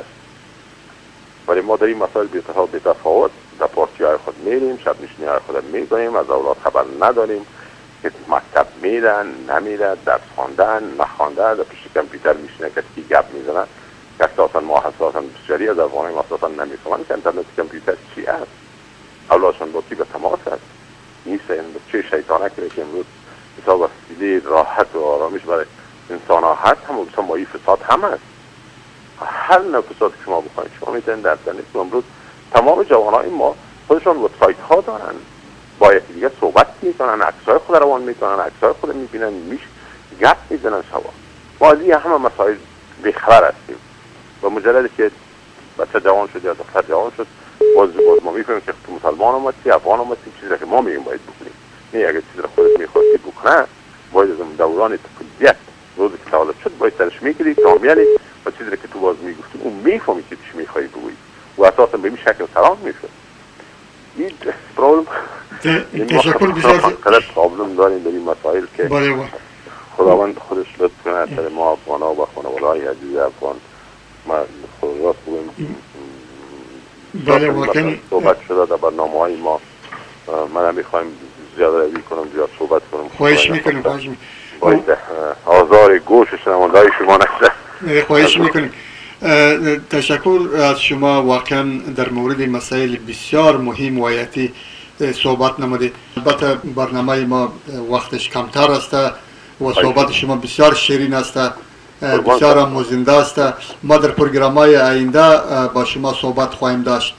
D: ولی ما در این مسائل بی‌تفاوت بی‌تفاوت در پارتی های خود میریم، شب نشینی های خود میگوییم، از اولاد خبر نداریم که مکتب میرن، نمیرن، درس خواندن، نخواندن، در پیش کامپیوتر میشینه کسی گپ میزنن. که اساساً ما اساساً بسیاری از افغانان اساساً نمیفهمن که اینترنت کامپیوتر چی است. اولادشان با کی به تماس است. نیست این چه شیطانه که امروز حساب وسیله راحت و آرامش برای انسان ها هست، هم بسیار با این فساد هم هست. هر نوع فساد که شما بخواید شما میتونید در اینترنت امروز تمام جوانای ما خودشان وبسایت ها دارن، با یکی دیگه صحبت میکنن، عکسای خود روان میکنن، عکسای خود میبینن، میش گپ میزنن. شما ما از این همه مسائل بیخبر هستیم و مجرد که بچه جوان شد یا دختر جوان شد، باز باز ما میفهمیم که تو مسلمان هم هستی، افغان هم هستی، چیزی که ما میگیم باید بکنیم. نه اگه چیزی رو خودت میخواستی بکنه، باید از دوران طفولیت روزی که تولد شد باید سرش میگیری کاملی و چیزی که تو باز میگفتی اون میفهمی که چی میخوای بگویی و اساسا به این شکل سلام میشه. این پرابلم
A: تشکر بسیار
D: فقط پرابلم داریم در این مسائل که خداوند خودش لطف کنه سر ما افغانا و خانواده‌های عزیز افغان. ما خود راست بگم
A: بله واقعا
D: صحبت شده در برنامه‌های ما، من میخوایم زیاده روی کنم، زیاد صحبت کنم.
A: خواهش میکنم خواهش میکنم
D: باید آزار گوش شنونده‌های شما نشه.
A: خواهش میکنم. تشکر از شما، واقعا در مورد مسائل بسیار مهم و حیاتی صحبت نمودید. البته برنامه ما وقتش کمتر است و صحبت شما بسیار شیرین است، بسیار آموزنده است. ما در پروگرام‌های آینده با شما صحبت خواهیم داشت.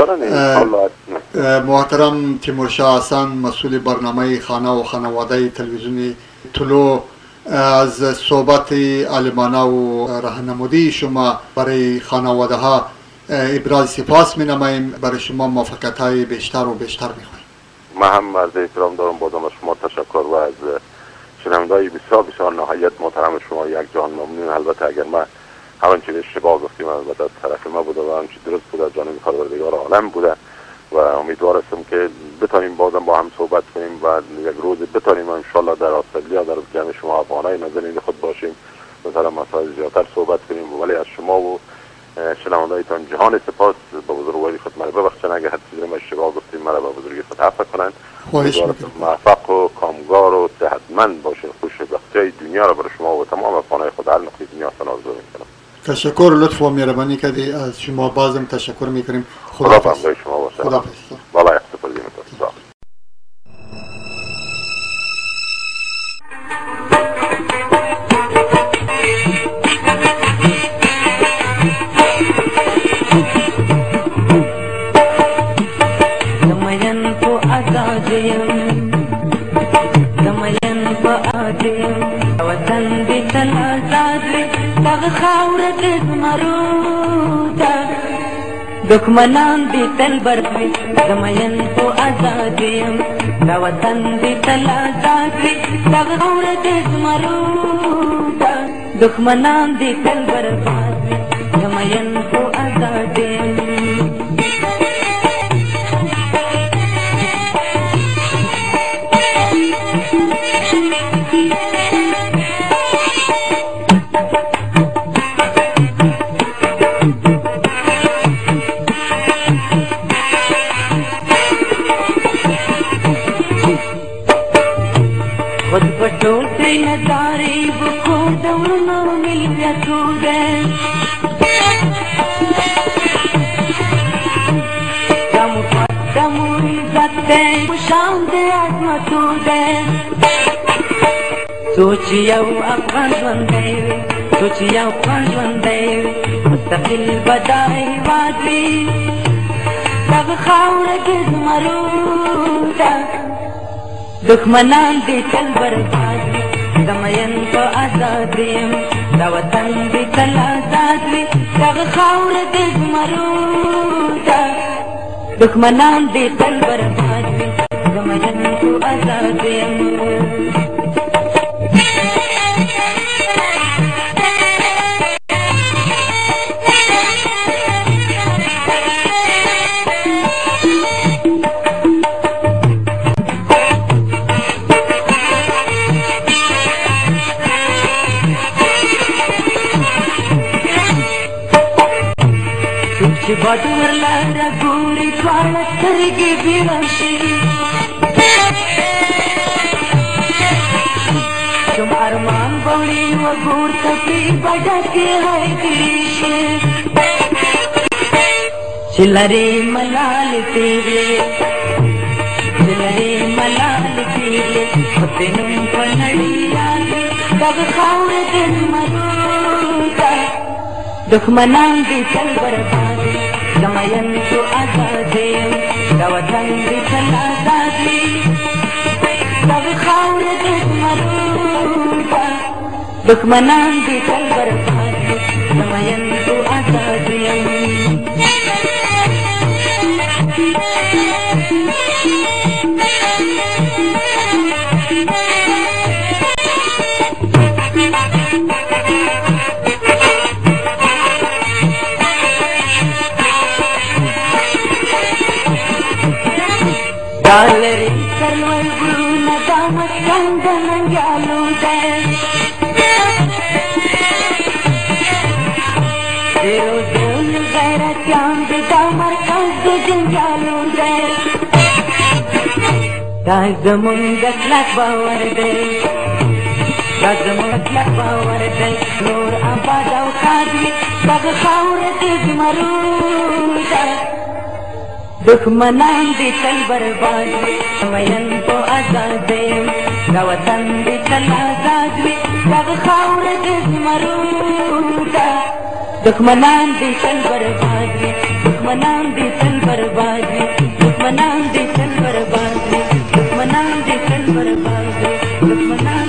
A: محترم تیمورشاه حسن، مسئول برنامه خانه و خانواده تلویزیونی طلوع، از صحبت عالمانه و راهنمایی شما برای خانواده ها ابراز سپاس می نماییم. برای شما موفقیت های بیشتر و بیشتر می خواهیم.
D: من هم عرض احترام دارم، بازم از شما تشکر و از شنونده‌های بسیار بسیار نهایت محترم شما یک جهان ممنون. البته اگر من همان چیز اشتباه گفتیم البته از طرف ما بوده و همچی درست بوده، جانب پروردگار عالم بوده و امیدوار هستم که بتانیم بازم با هم صحبت کنیم و یک روز بتانیم انشالله در استرالیا در جمع شما افغانای نازنین خود باشیم مثلا مسائل زیادتر صحبت کنیم. ولی از شما و شنوندهایتان جهان سپاس. با بزرگواری خود مرا ببخشید اگر هر چیزی ما اشتباه گفتیم، مرا با بزرگی خود عفو کنند. موفق و کامگار و صحتمند باشین. خوشبختی دنیا را برای شما و تمام افغانای خود هر نقطه دنیا آرزو می‌کنم.
A: تشکر، لطف و مهربانی کردی. از شما بازم تشکر میکنیم.
D: خدا حافظ. شما باشه.
A: خدا حافظ.
D: بالا اختفال دیمتون.
E: دمین کو آزادیم دمین کو آزادیم وطن دی تل آزادی دغ خاور دې زمرو ته دښمنان دې تل برخوي دمین کو آزادیم دا وطن دې تل آزادي دغ خاور دې زمرو ته دښمنان دې تل برخوي دمین کو آزادیم. سوچ یو افغان ژوندی وي، سوچ یو افغان ژوندی وي، مستقل به دا هېواد وي دغه خاوره کې زمرو ده دښمنان دې تل برباد وي د مین په ازاد یم دا وطن دې تل ازاد وي دغه خاوره کې زمرو ده دښمنان دې تل برباد وي د مین په ازاد یم. چې بادور لاره ګوري دواړه سترګې بیړه شي کوم ارمان بوړي وګور کپي بډکې هایګري شي چې لرې ملال تیرې چې لرې ملال تیرې خدای نوم په نړۍ یادې دغه خاورې د زمرو ده دښمنان دې تل برباد وي د مین تو ازاد یم دا وطن دې تل ازاد وي دغه خاوره د زمرو ده دښمنان دې تل برباد وي د مین تو ازاد یم. دالري سلوي غرونا دامت كندن جالو ده دیرو دل غیرت یام دامر کند جنجالو ده دا زمون دسلک باور ده دا زمون دسلک باور ده نور آباد او خادوی دغ خاور دیز مرو ده دښمنان دي تل برباد وي مین په آزاد یم دا وطن دي تل آزاد وي دغه خاوره د زمرو ده دښمنان دي تل برباد وي دښمنان دي تل برباد وي دښمنان دي تل برباد وي دښمنان دي تل برباد وي دښمنان